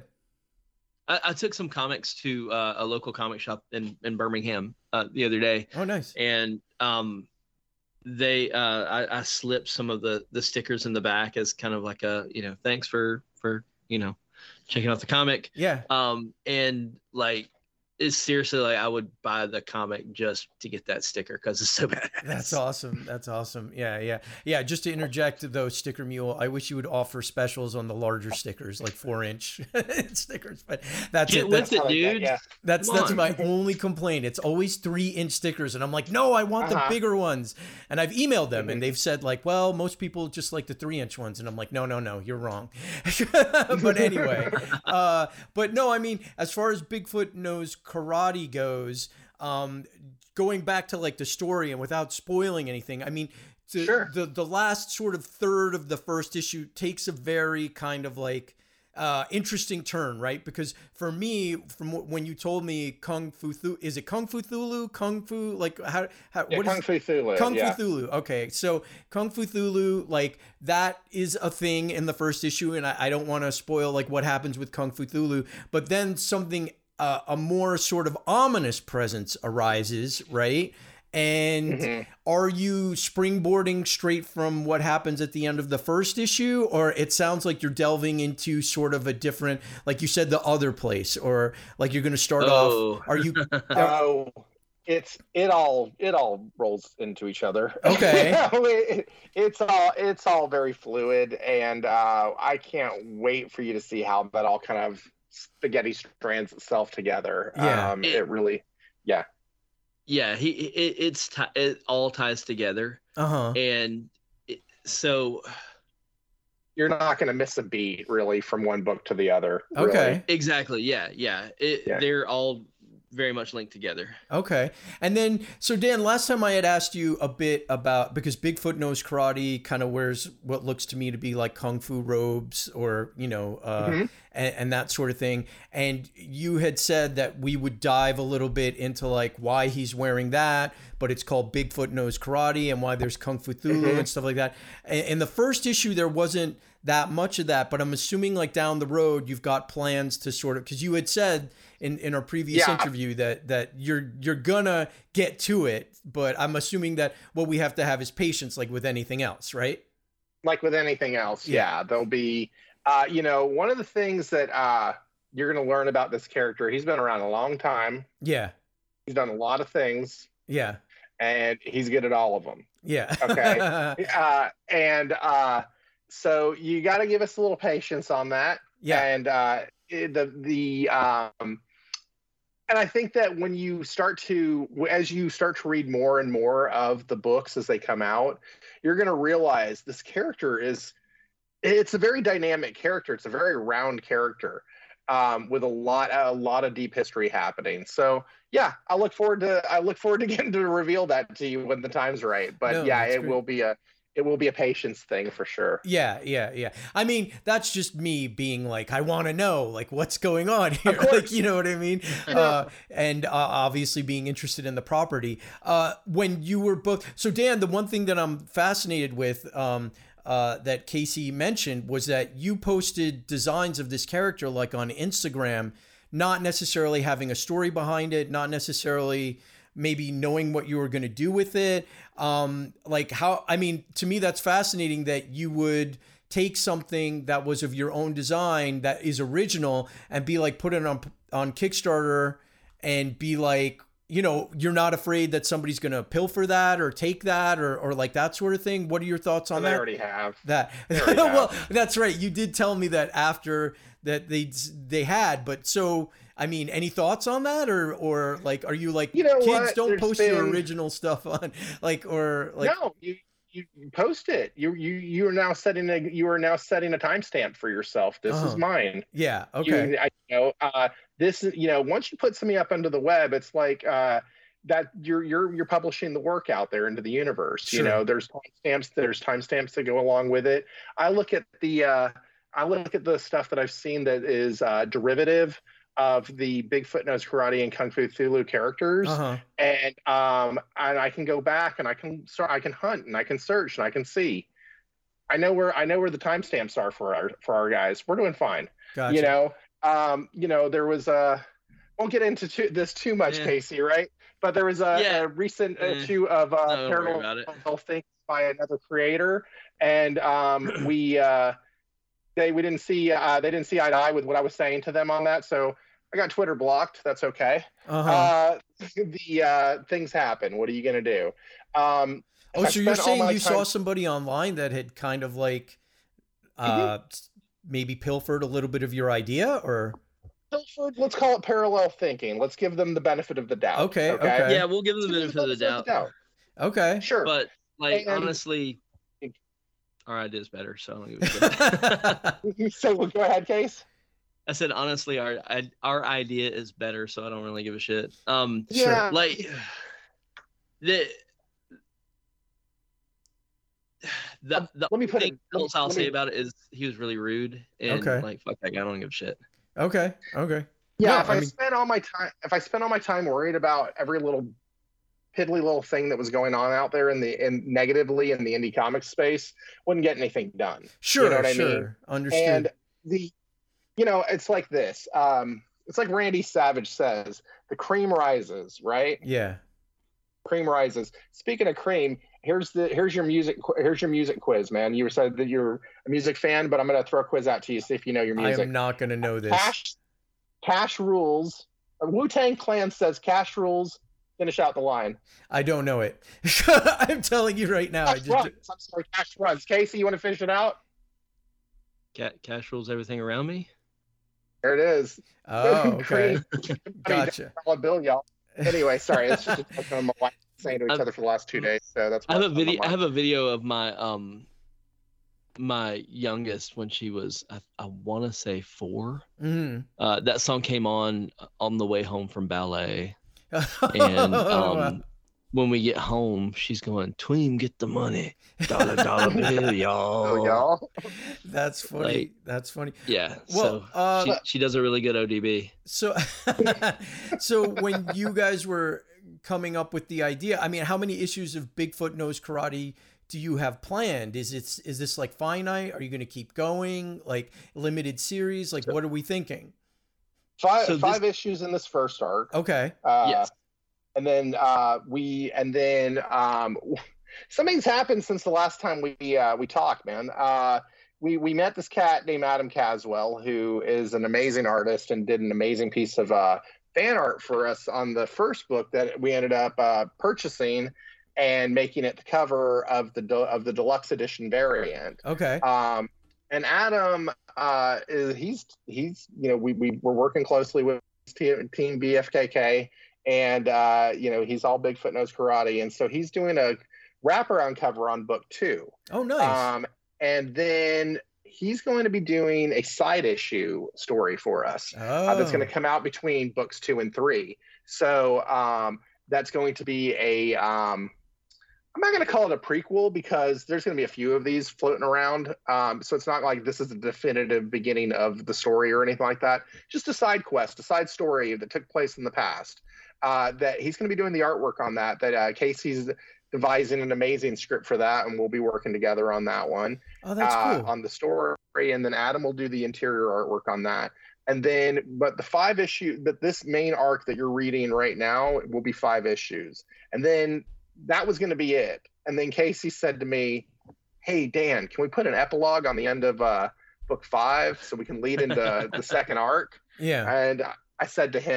I took some comics to a local comic shop in Birmingham the other day. Oh, nice. And they I slipped some of the stickers in the back as kind of like a, you know, thanks for you know, checking out the comic. Yeah. And like, it's seriously like I would buy the comic just to get that sticker because it's so badass. That's awesome. Yeah. Just to interject though, Sticker Mule, I wish you would offer specials on the larger stickers, like 4-inch stickers. But that's Get it. With it, dude. Yeah. That's my only complaint. It's always 3-inch stickers, and I'm like, no, I want the bigger ones. And I've emailed them, and they've said like, well, most people just like the 3-inch ones, and I'm like, no, you're wrong. But anyway, but no, I mean, as far as Bigfoot Knows Karate goes, going back to like the story and without spoiling anything, I mean, the last sort of third of the first issue takes a very kind of like interesting turn, right? Because for me, from when you told me Kung Fu Thulu, is it Kung Fu Thulu? Kung Fu, like how what Kung Fu Thulu. Kung Fu Thulu. Okay, so Kung Fu Thulu, like that is a thing in the first issue, and I don't want to spoil like what happens with Kung Fu Thulu, but then something a more sort of ominous presence arises, right? And are you springboarding straight from what happens at the end of the first issue, or it sounds like you're delving into sort of a different, like you said, the other place, or like you're going to start off? Are you? It all rolls into each other. Okay. It's all very fluid, and I can't wait for you to see how that all kind of spaghetti strands itself together. Yeah. It really, yeah. Yeah, it all ties together. And so you're not going to miss a beat really from one book to the other. Okay. Really. Exactly. Yeah. They're all very much linked together. Okay. And then, so Dan, last time I had asked you a bit about, because Bigfoot Knows Karate kind of wears what looks to me to be like Kung Fu robes, or, you know, and that sort of thing. And you had said that we would dive a little bit into like why he's wearing that, but it's called Bigfoot Knows Karate, and why there's Kung Fu Thulu and stuff like that. In the first issue, there wasn't that much of that, but I'm assuming like down the road, you've got plans to sort of, because you had said in our previous interview that you're gonna get to it, but I'm assuming that what we have to have is patience, like with anything else, right? Like with anything else, yeah. There'll be, you know, one of the things that you're gonna learn about this character. He's been around a long time. Yeah. He's done a lot of things. Yeah. And he's good at all of them. Yeah. Okay. So you got to give us a little patience on that. Yeah. And and I think that when you start to, as you start to read more and more of the books as they come out, you're going to realize this character it's a very dynamic character. It's a very round character with a lot of deep history happening. So yeah, I look forward to getting to reveal that to you when the time's right. But it will be a patience thing for sure. Yeah. I mean, that's just me being like, I want to know like what's going on here. Like, you know what I mean? And obviously being interested in the property. When you were booked. So Dan, the one thing that I'm fascinated with, that Casey mentioned, was that you posted designs of this character like on Instagram, not necessarily having a story behind it, not necessarily maybe knowing what you were going to do with it. Like how, I mean, to me, that's fascinating that you would take something that was of your own design that is original and be like, put it on Kickstarter and be like, you're not afraid that somebody's going to pilfer that or take that or like that sort of thing. What are your thoughts on that? They already have that. Well, that's right. You did tell me that after that they had, but so, I mean, any thoughts on that or like, are you like, kids what? Don't post your original stuff on or like, no, you post it. You are now setting a timestamp for yourself. This is mine. Yeah. Okay. This is, once you put something up onto the web, it's like that you're publishing the work out there into the universe. Sure. There's timestamps that go along with it. I look at the stuff that I've seen that is derivative of the Bigfoot Knows Karate and Kung Fu Thulu characters, and I can go back and I can hunt and I can search and I can see. I know where the timestamps are for our guys. We're doing fine. Gotcha. There was won't get into this too much, Casey, right? But there was a recent issue of Paranormal Things by another creator, and we didn't see eye to eye with what I was saying to them on that, so I got Twitter blocked. That's okay. The things happen. What are you gonna do? So you're saying you saw somebody online that had kind of like maybe pilfered a little bit of your idea, or pilfered? Let's call it parallel thinking. Let's give them the benefit of the doubt. Okay. Yeah, we'll give them the benefit of the doubt. Okay. Sure. But honestly, our idea is better, so I don't give a shit. So go ahead, Case. I said honestly, our idea is better, so I don't really give a shit. Yeah. Like the let me put it. I'll say about it is he was really rude and like fuck that guy. I don't give a shit. Okay. Yeah. If I spend all my time worried about every little piddly little thing that was going on out there negatively in the indie comics space, wouldn't get anything done. Sure. You know what I mean? Understood. And it's like this. It's like Randy Savage says, the cream rises, right? Yeah. Cream rises. Speaking of cream, here's your music quiz, man. You said that you're a music fan, but I'm going to throw a quiz out to you, see if you know your music. I am not going to know this. Cash rules. Wu-Tang Clan says cash rules. Finish out the line. I don't know it. I'm telling you right now. I'm sorry, cash runs. Casey, you want to finish it out? Cash rules everything around me. There it is. Oh, okay. Gotcha. $1 bill, y'all. Anyway, sorry. It's just my wife saying to each other for the last 2 days. So that's. I have a video of my my youngest when she was I want to say 4. Mm-hmm. That song came on the way home from ballet, and when we get home, she's going, "Tweem, get the money, dollar bill, y'all." That's funny. Like, that's funny. Yeah. Well, so she does a really good ODB. So, so when you guys were coming up with the idea, I mean, how many issues of Bigfoot Knows Karate do you have planned? Is this like finite? Are you going to keep going? Like limited series? Like what are we thinking? Five issues in this first arc. Okay. Yes. And then something's happened since the last time we talked, man. We met this cat named Adam Caswell, who is an amazing artist and did an amazing piece of fan art for us on the first book that we ended up purchasing and making it the cover of the deluxe edition variant. Okay. And Adam he's we're working closely with team BFKK. And, he's all Bigfoot Knows Karate. And so he's doing a wraparound cover on book 2. Oh, nice. And then he's going to be doing a side issue story for us that's going to come out between books 2 and 3. So that's going to be I'm not going to call it a prequel because there's going to be a few of these floating around. So it's not like this is the definitive beginning of the story or anything like that. Just a side quest, a side story that took place in the past. That he's going to be doing the artwork on that Casey's devising an amazing script for that, and we'll be working together on that one. Oh, that's cool. On the story, and then Adam will do the interior artwork on that. And then, but this main arc that you're reading right now will be 5 issues. And then that was going to be it. And then Casey said to me, "Hey, Dan, can we put an epilogue on the end of book 5 so we can lead into the second arc?" Yeah. And I said to him,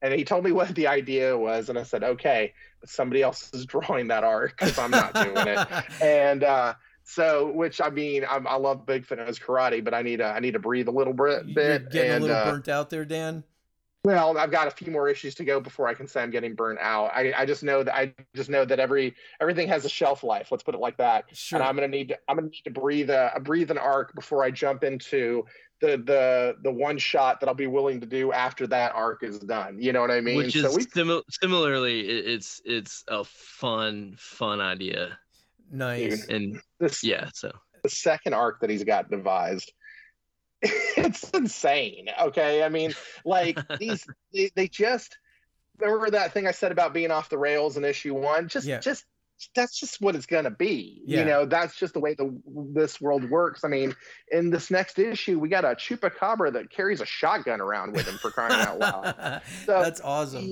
And he told me what the idea was, and I said, okay, but somebody else is drawing that arc because I'm not doing it. And so, which I mean, I love Bigfoot and his karate, but I need to breathe a little bit. You're getting a little burnt out there, Dan. Well, I've got a few more issues to go before I can say I'm getting burnt out. I just know that everything has a shelf life. Let's put it like that. Sure. And I'm gonna need to breathe an arc before I jump into the one shot that I'll be willing to do after that arc is done. You know what I mean? Which is similarly, it's a fun idea. Nice. And so the second arc that he's got devised, it's insane. Okay, I mean, like they just remember that thing I said about being off the rails in issue 1. Just that's just what it's gonna be. Yeah. You know, that's just the way this world works. I mean, in this next issue, we got a chupacabra that carries a shotgun around with him, for crying out loud. So that's awesome.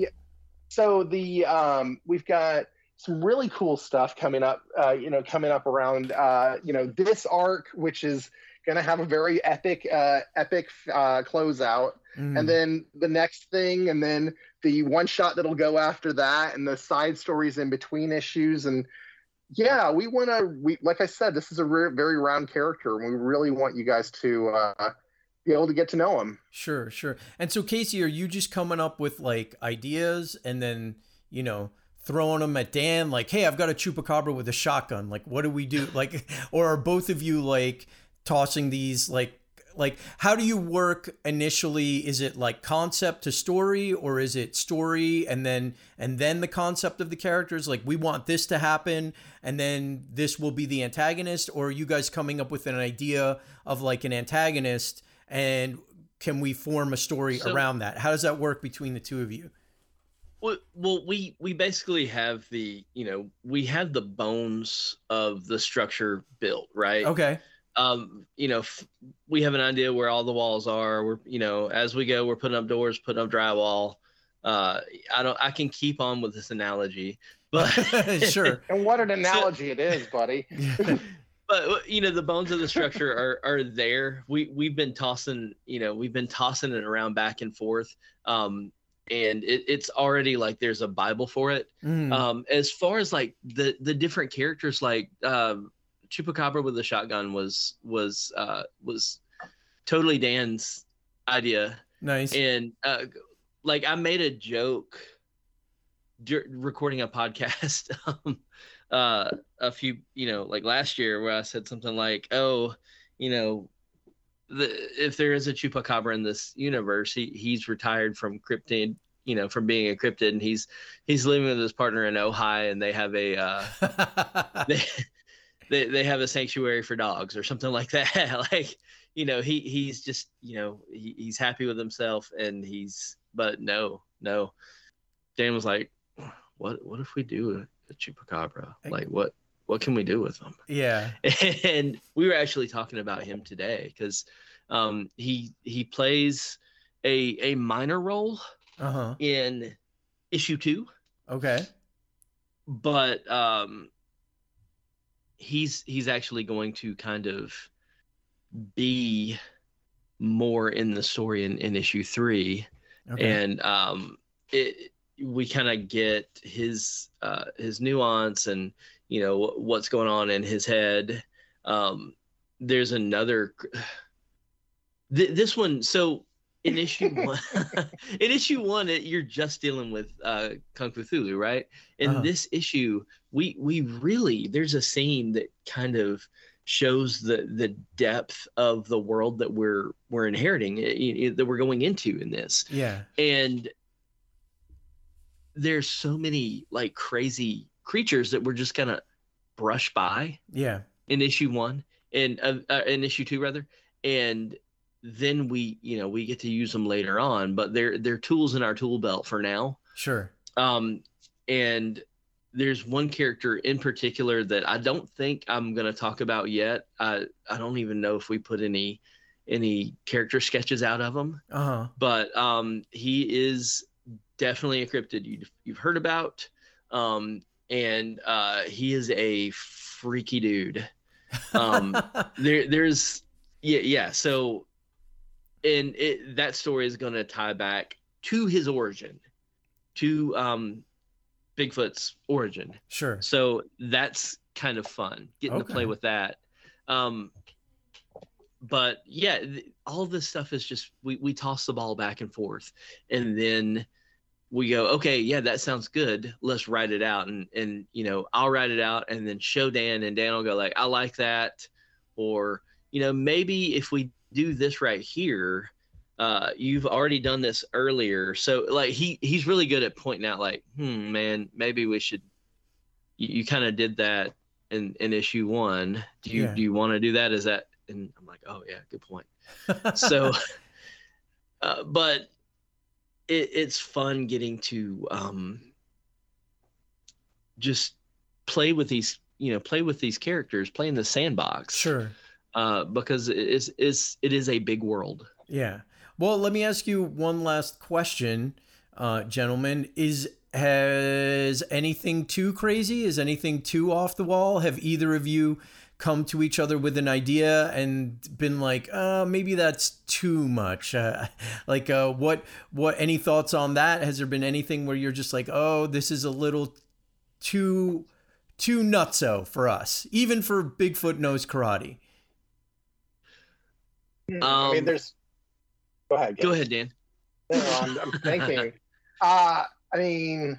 We've got some really cool stuff coming up. Around this arc, which is going to have a very epic closeout, and then the next thing, and then the one shot that'll go after that, and the side stories in between issues. And yeah, we like I said, this is a very round character, and we really want you guys to be able to get to know him. Sure. And so, Casey, are you just coming up with like ideas and then, throwing them at Dan, like, hey, I've got a chupacabra with a shotgun, like, what do we do? Like, or are both of you like tossing these, like how do you work initially? Is it like concept to story, or is it story and then the concept of the characters, like we want this to happen and then this will be the antagonist? Or are you guys coming up with an idea of like an antagonist, and can we form a story around that? How does that work between the two of you? Well, we basically have we have the bones of the structure built, right? Okay. We have an idea where all the walls are. We're, as we go, we're putting up doors, putting up drywall. I can keep on with this analogy, but sure. And what an analogy it is, buddy. But the bones of the structure are there. We've been tossing it around back and forth. And it's already like there's a Bible for it. As far as like the different characters, like Chupacabra with a shotgun was totally Dan's idea. Nice. And like I made a joke recording a podcast a few like last year, where I said something like, if there is a Chupacabra in this universe, he's retired from cryptid, from being a cryptid, and he's living with his partner in Ojai, and they have a they have a sanctuary for dogs or something like that. Like, he's just, he's happy with himself, and but no. Dan was like, what if we do a Chupacabra? Like, what can we do with them? Yeah. And we were actually talking about him today, because he plays a minor role in issue 2. Okay. But he's actually going to kind of be more in the story in issue 3. Okay. And we kind of get his nuance and what's going on in his head. There's another this one. So in issue 1, you're just dealing with Kung Fu Cthulhu, right? In this issue, we really, there's a scene that kind of shows the depth of the world that we're inheriting, that we're going into in this. Yeah. And there's so many like crazy creatures that we're just gonna brush by. Yeah. In issue 1 and in issue 2 rather, and then we get to use them later on, but they're tools in our tool belt for now. Sure. And there's one character in particular that I don't think I'm gonna talk about yet. I don't even know if we put any character sketches out of him. But he is definitely a cryptid you've heard about. And he is a freaky dude. There's so, and that story is going to tie back to his origin. Bigfoot's origin. Sure. So that's kind of fun getting to play with that. But yeah, all this stuff is just we toss the ball back and forth, and then we go, okay, yeah, that sounds good. Let's write it out, and I'll write it out, and then show Dan, and Dan will go like, I like that, or maybe if we do this right here, you've already done this earlier, so like he's really good at pointing out like, man, maybe we should. You kind of did that in issue 1. Do you want to do that? Is that? And I'm like, oh yeah, good point. So, but it's fun getting to just play with these characters, play in the sandbox. Sure. Because it is a big world. Yeah. Well, let me ask you one last question, gentlemen. Has anything too crazy? Is anything too off the wall? Have either of you come to each other with an idea and been like, maybe that's too much? What any thoughts on that? Has there been anything where you're just like, oh, this is a little too nutso for us, even for Bigfoot Knows Karate? I mean, there's. Go ahead. Go ahead, Dan. No, I'm thinking. I mean,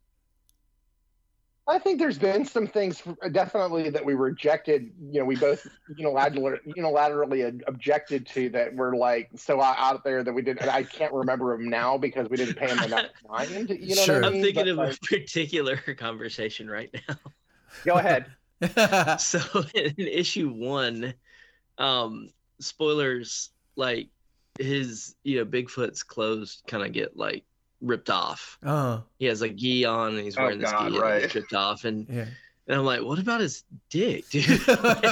I think there's been some things definitely that we rejected. We both unilaterally objected to that were like so out there that we didn't. I can't remember them now because we didn't pay them enough mind. Sure. What I mean? I'm thinking of a particular conversation right now. Go ahead. So in issue 1, spoilers, like his Bigfoot's clothes kind of get like ripped off. He has like gi on and he's wearing this gi and it's ripped off, and I'm like, what about his dick, dude?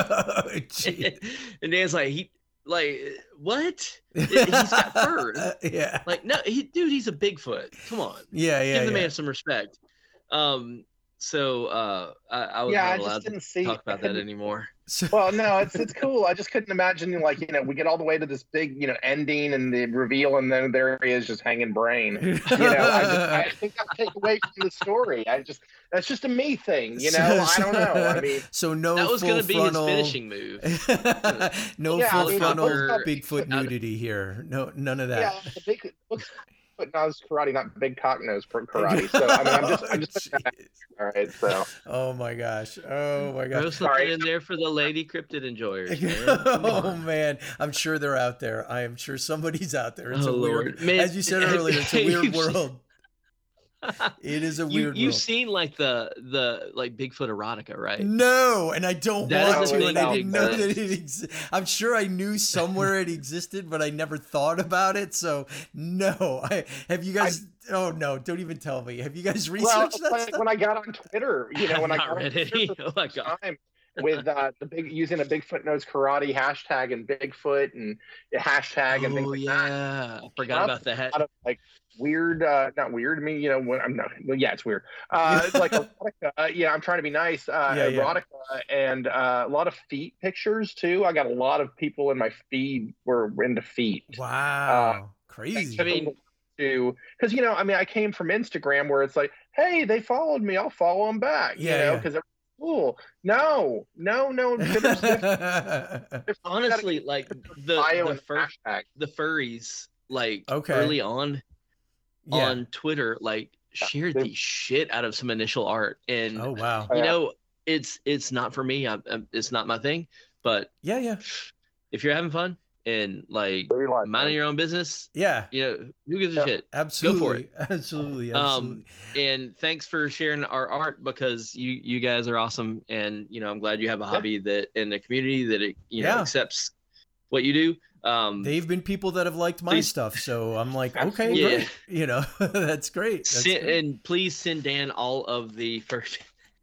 And Dan's like, what? He's got fur. Yeah. Like, no, he's a Bigfoot. Come on. Yeah. Give the man some respect. So I was not allowed to talk about that anymore. Well, no, it's cool. I just couldn't imagine, we get all the way to this big, ending and the reveal, and then there he is just hanging brain. I think I'll take away from the story. That's just a me thing, I don't know. I mean, so no, that was going to be his frontal... finishing move. No full frontal Bigfoot nudity here. No, none of that. Yeah, the Bigfoot knows karate, not big cock knows karate. So I mean, I'm just all right. So. Oh my gosh. Throw something in there for the lady cryptid enjoyers. Man. Oh man, I'm sure they're out there. I am sure somebody's out there. It's weird, man, as you said earlier, it's a weird world. It is a weird world. You've seen like the Bigfoot erotica, right? No, and I don't want to, and I didn't know that it existed. I'm sure I knew somewhere it existed, but I never thought about it. So no, have you guys? Oh no, don't even tell me. Have you guys researched that stuff? When I got on Twitter, when I got on Twitter for the first time with using a Bigfoot Knows Karate hashtag and Bigfoot and hashtag and things like that. Yeah, I forgot about that. A lot of, weird, not weird. I mean, I'm not. Well, yeah, it's weird. It's like erotica. I'm trying to be nice. Erotica and a lot of feet pictures too. I got a lot of people in my feed were into feet. Wow, crazy. I mean, because I came from Instagram where it's like, hey, they followed me, I'll follow them back. Because they're cool. No. Honestly, like the furries, early on Twitter, shared the shit out of some initial art, and oh wow, it's not for me. It's not my thing. But if you're having fun and minding your own business, who gives a shit? Absolutely, go for it. Absolutely. And thanks for sharing our art, because you guys are awesome, and I'm glad you have a hobby that in the community that accepts what you do. They've been people that have liked my stuff, so I'm like, okay, great. That's great. And please send Dan all of the first.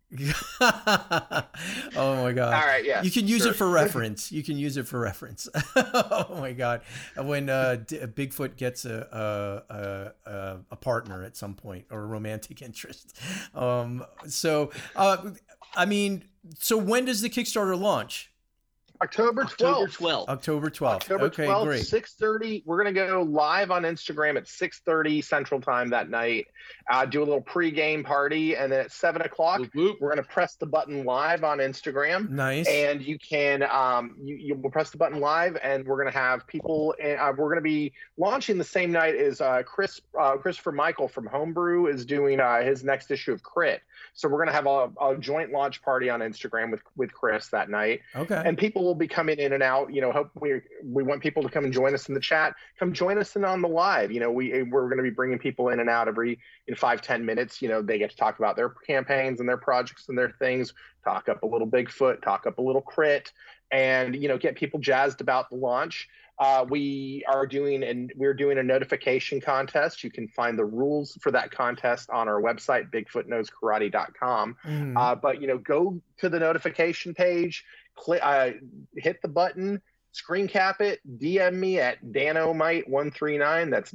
Oh my god! All right, yeah. You can use it for reference. Oh my god! When Bigfoot gets a partner at some point, or a romantic interest. So when does the Kickstarter launch? October 12th. October 12th. October 12th, great. 6:30. We're going to go live on Instagram at 6:30 Central Time that night. Do a little pre-game party, and then at 7 o'clock, we're going to press the button live on Instagram. Nice. And you can you will press the button live, and we're going to have people. We're going to be launching the same night as Christopher Michael from Homebrew is doing his next issue of Crit. So we're going to have a joint launch party on Instagram with Chris that night. Okay. And people will be coming in and out. Hope we want people to come and join us in the chat. Come join us on the live. We're going to be bringing people in and out every 5-10 minutes. They get to talk about their campaigns and their projects and their things. Talk up a little Bigfoot. Talk up a little Crit, and get people jazzed about the launch. We're doing a notification contest. You can find the rules for that contest on our website, BigfootKnowsKarate.com. But go to the notification page, click, hit the button, screen cap it, DM me at Danomite139. That's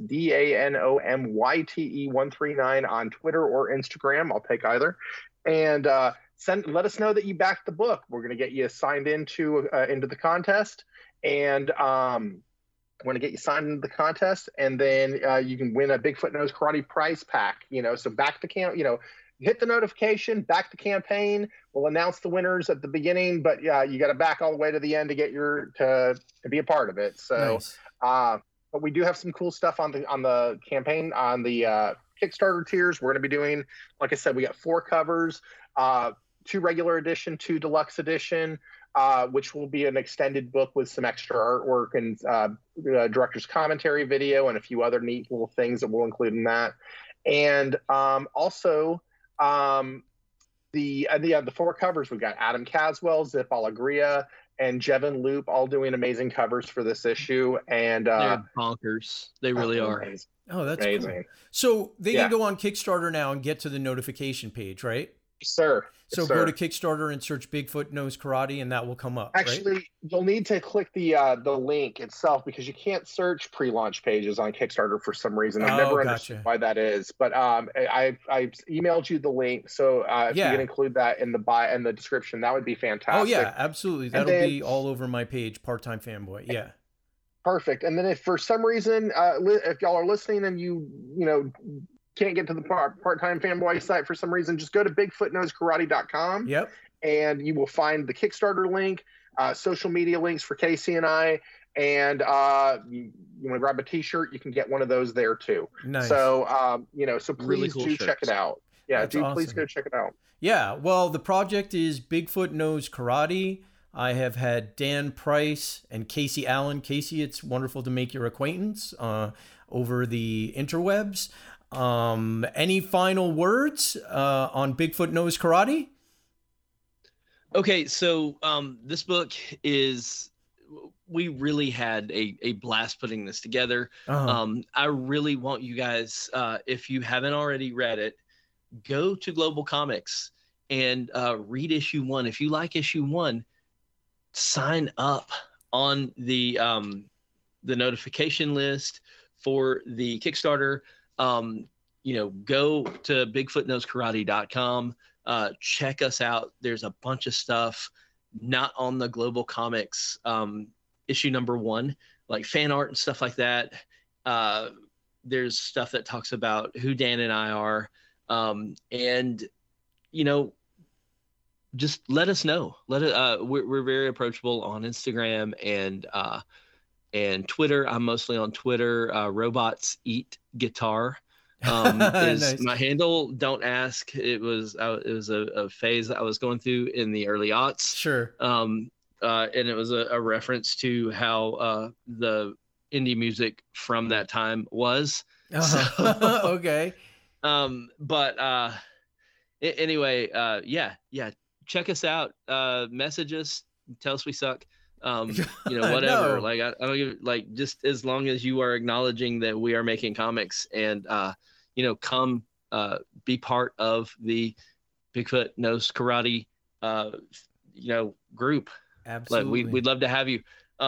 DANOMYTE 139 on Twitter or Instagram. I'll take either, and let us know that you backed the book. We're going to get you signed into the contest. And I'm going to get you signed into the contest, and then you can win a Bigfoot Knows Karate prize pack. So back the hit the notification, back the campaign. We'll announce the winners at the beginning, but you got to back all the way to the end to get to be a part of it. So, nice. But we do have some cool stuff on the campaign, on the Kickstarter tiers. We're going to be doing, like I said, we got 4 covers, 2 regular edition, 2 deluxe edition. Which will be an extended book with some extra artwork and director's commentary video and a few other neat little things that we'll include in that. And also the 4 covers, we've got Adam Caswell, Zip Alegria, and Jevin Loop all doing amazing covers for this issue. And they're bonkers. They really are. Amazing. Oh, that's amazing. Cool. So they can go on Kickstarter now and get to the notification page, right? Sir. So go to Kickstarter and search Bigfoot Knows Karate, and that will come up. Actually, right? You'll need to click the link itself, because you can't search pre-launch pages on Kickstarter for some reason. I've never understood why that is, but I emailed you the link, so if you can include that in the description, that would be fantastic. Oh yeah, absolutely. That'll be all over my page, Part-Time Fanboy. Yeah. Perfect. And then if for some reason, if y'all are listening and you can't get to the Part-Time Fanboy site for some reason, just go to BigfootKnowsKarate.com. Yep. And you will find the Kickstarter link, social media links for Casey and I, and you want to grab a T-shirt, you can get one of those there too. Nice. So so please really cool check it out. Yeah, That's please awesome. go check it out. Yeah, well, the project is Bigfoot Knows Karate. I have had Dan Price and Casey Allen. Casey, it's wonderful to make your acquaintance over the interwebs. Any final words on Bigfoot Knows Karate? Okay, so this book we really had a blast putting this together. I really want you guys, if you haven't already read it, go to Global Comics and read issue 1. If you like issue 1, sign up on the notification list for the Kickstarter. Go to BigfootKnowsKarate.com. Check us out. There's a bunch of stuff not on the Global Comics issue number 1, like fan art and stuff like that. There's stuff that talks about who Dan and I are. And just let us know. We're very approachable on Instagram and Twitter. I'm mostly on Twitter. Robots Eat Guitar is nice. My handle. Don't ask. It was a phase that I was going through in the early aughts. Sure. And it was a reference to how the indie music from that time was. So, okay. Anyway, check us out. Message us. Tell us we suck. Whatever. No. Like I don't give, just as long as you are acknowledging that we are making comics and come be part of the Bigfoot Knows Karate group. Absolutely. We'd love to have you.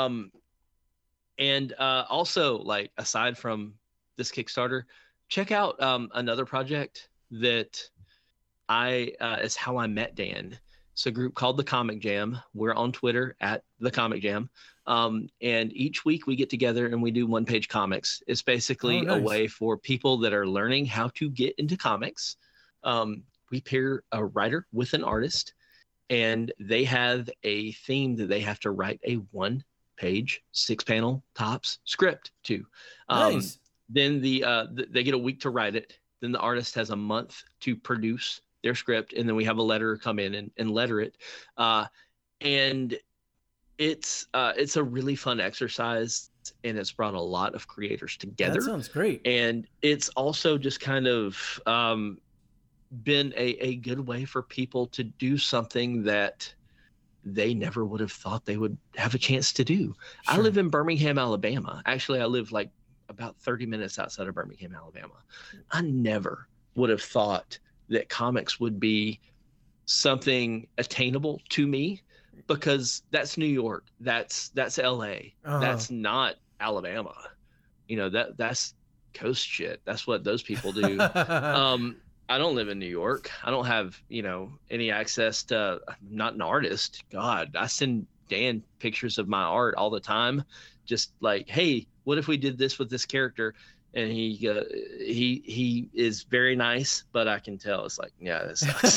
And also, aside from this Kickstarter, check out another project that is how I met Dan. It's a group called The Comic Jam. We're on Twitter at The Comic Jam. And each week we get together and we do one-page comics. It's basically a way for people that are learning how to get into comics. We pair a writer with an artist, and they have a theme that they have to write a one-page, 6-panel tops script to. Nice. Then they get a week to write it. Then the artist has a month to produce their script, and then we have a letterer come in and letter it. And it's a really fun exercise, and it's brought a lot of creators together. That sounds great. And it's also just kind of been a good way for people to do something that they never would have thought they would have a chance to do. Sure. I live in Birmingham, Alabama. Actually, I live like about 30 minutes outside of Birmingham, Alabama. I never would have thought that comics would be something attainable to me, because that's New York, that's LA, that's not Alabama. That's coast shit. That's what those people do. I don't live in New York. I don't have any access to. I'm not an artist. God, I send Dan pictures of my art all the time, just like, hey, what if we did this with this character? And he is very nice, but I can tell it's like, yeah, this sucks.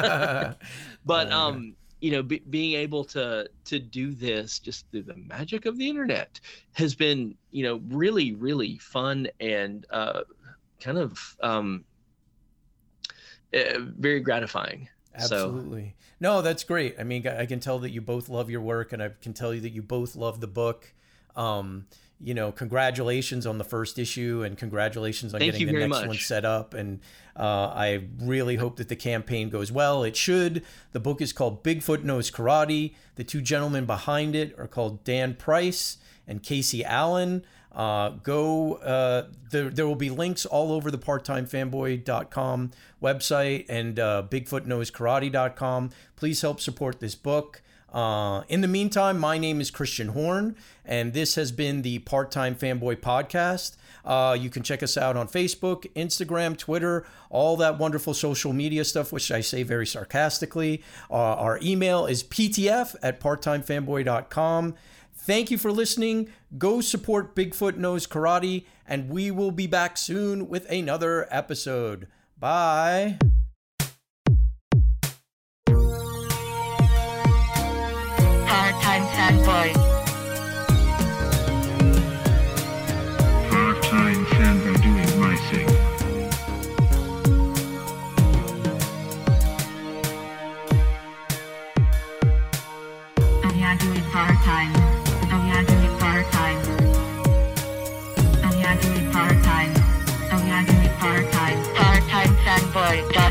But being able to do this just through the magic of the internet has been really, really fun and kind of very gratifying. Absolutely. No, that's great. I mean, I can tell that you both love your work, and I can tell you that you both love the book. Congratulations on the first issue, and congratulations on getting the next one set up. And I really hope that the campaign goes well. It should. The book is called Bigfoot Knows Karate. The two gentlemen behind it are called Dan Price and Casey Allen. There will be links all over the parttimefanboy.com website and bigfootknowskarate.com. Please help support this book. In the meantime, my name is Christian Horn, and this has been the Part-Time Fanboy Podcast. You can check us out on Facebook, Instagram, Twitter, all that wonderful social media stuff, which I say very sarcastically. Our email is ptf@parttimefanboy.com. Thank you for listening. Go support Bigfoot Knows Karate, and we will be back soon with another episode. Bye. Part-Time Fanboy. Part-time fanboy doing my thing. Oh yeah, doing part-time. Oh yeah, doing part-time. Oh yeah, doing part-time. Oh yeah, doing part-time. Part-Time Fanboy.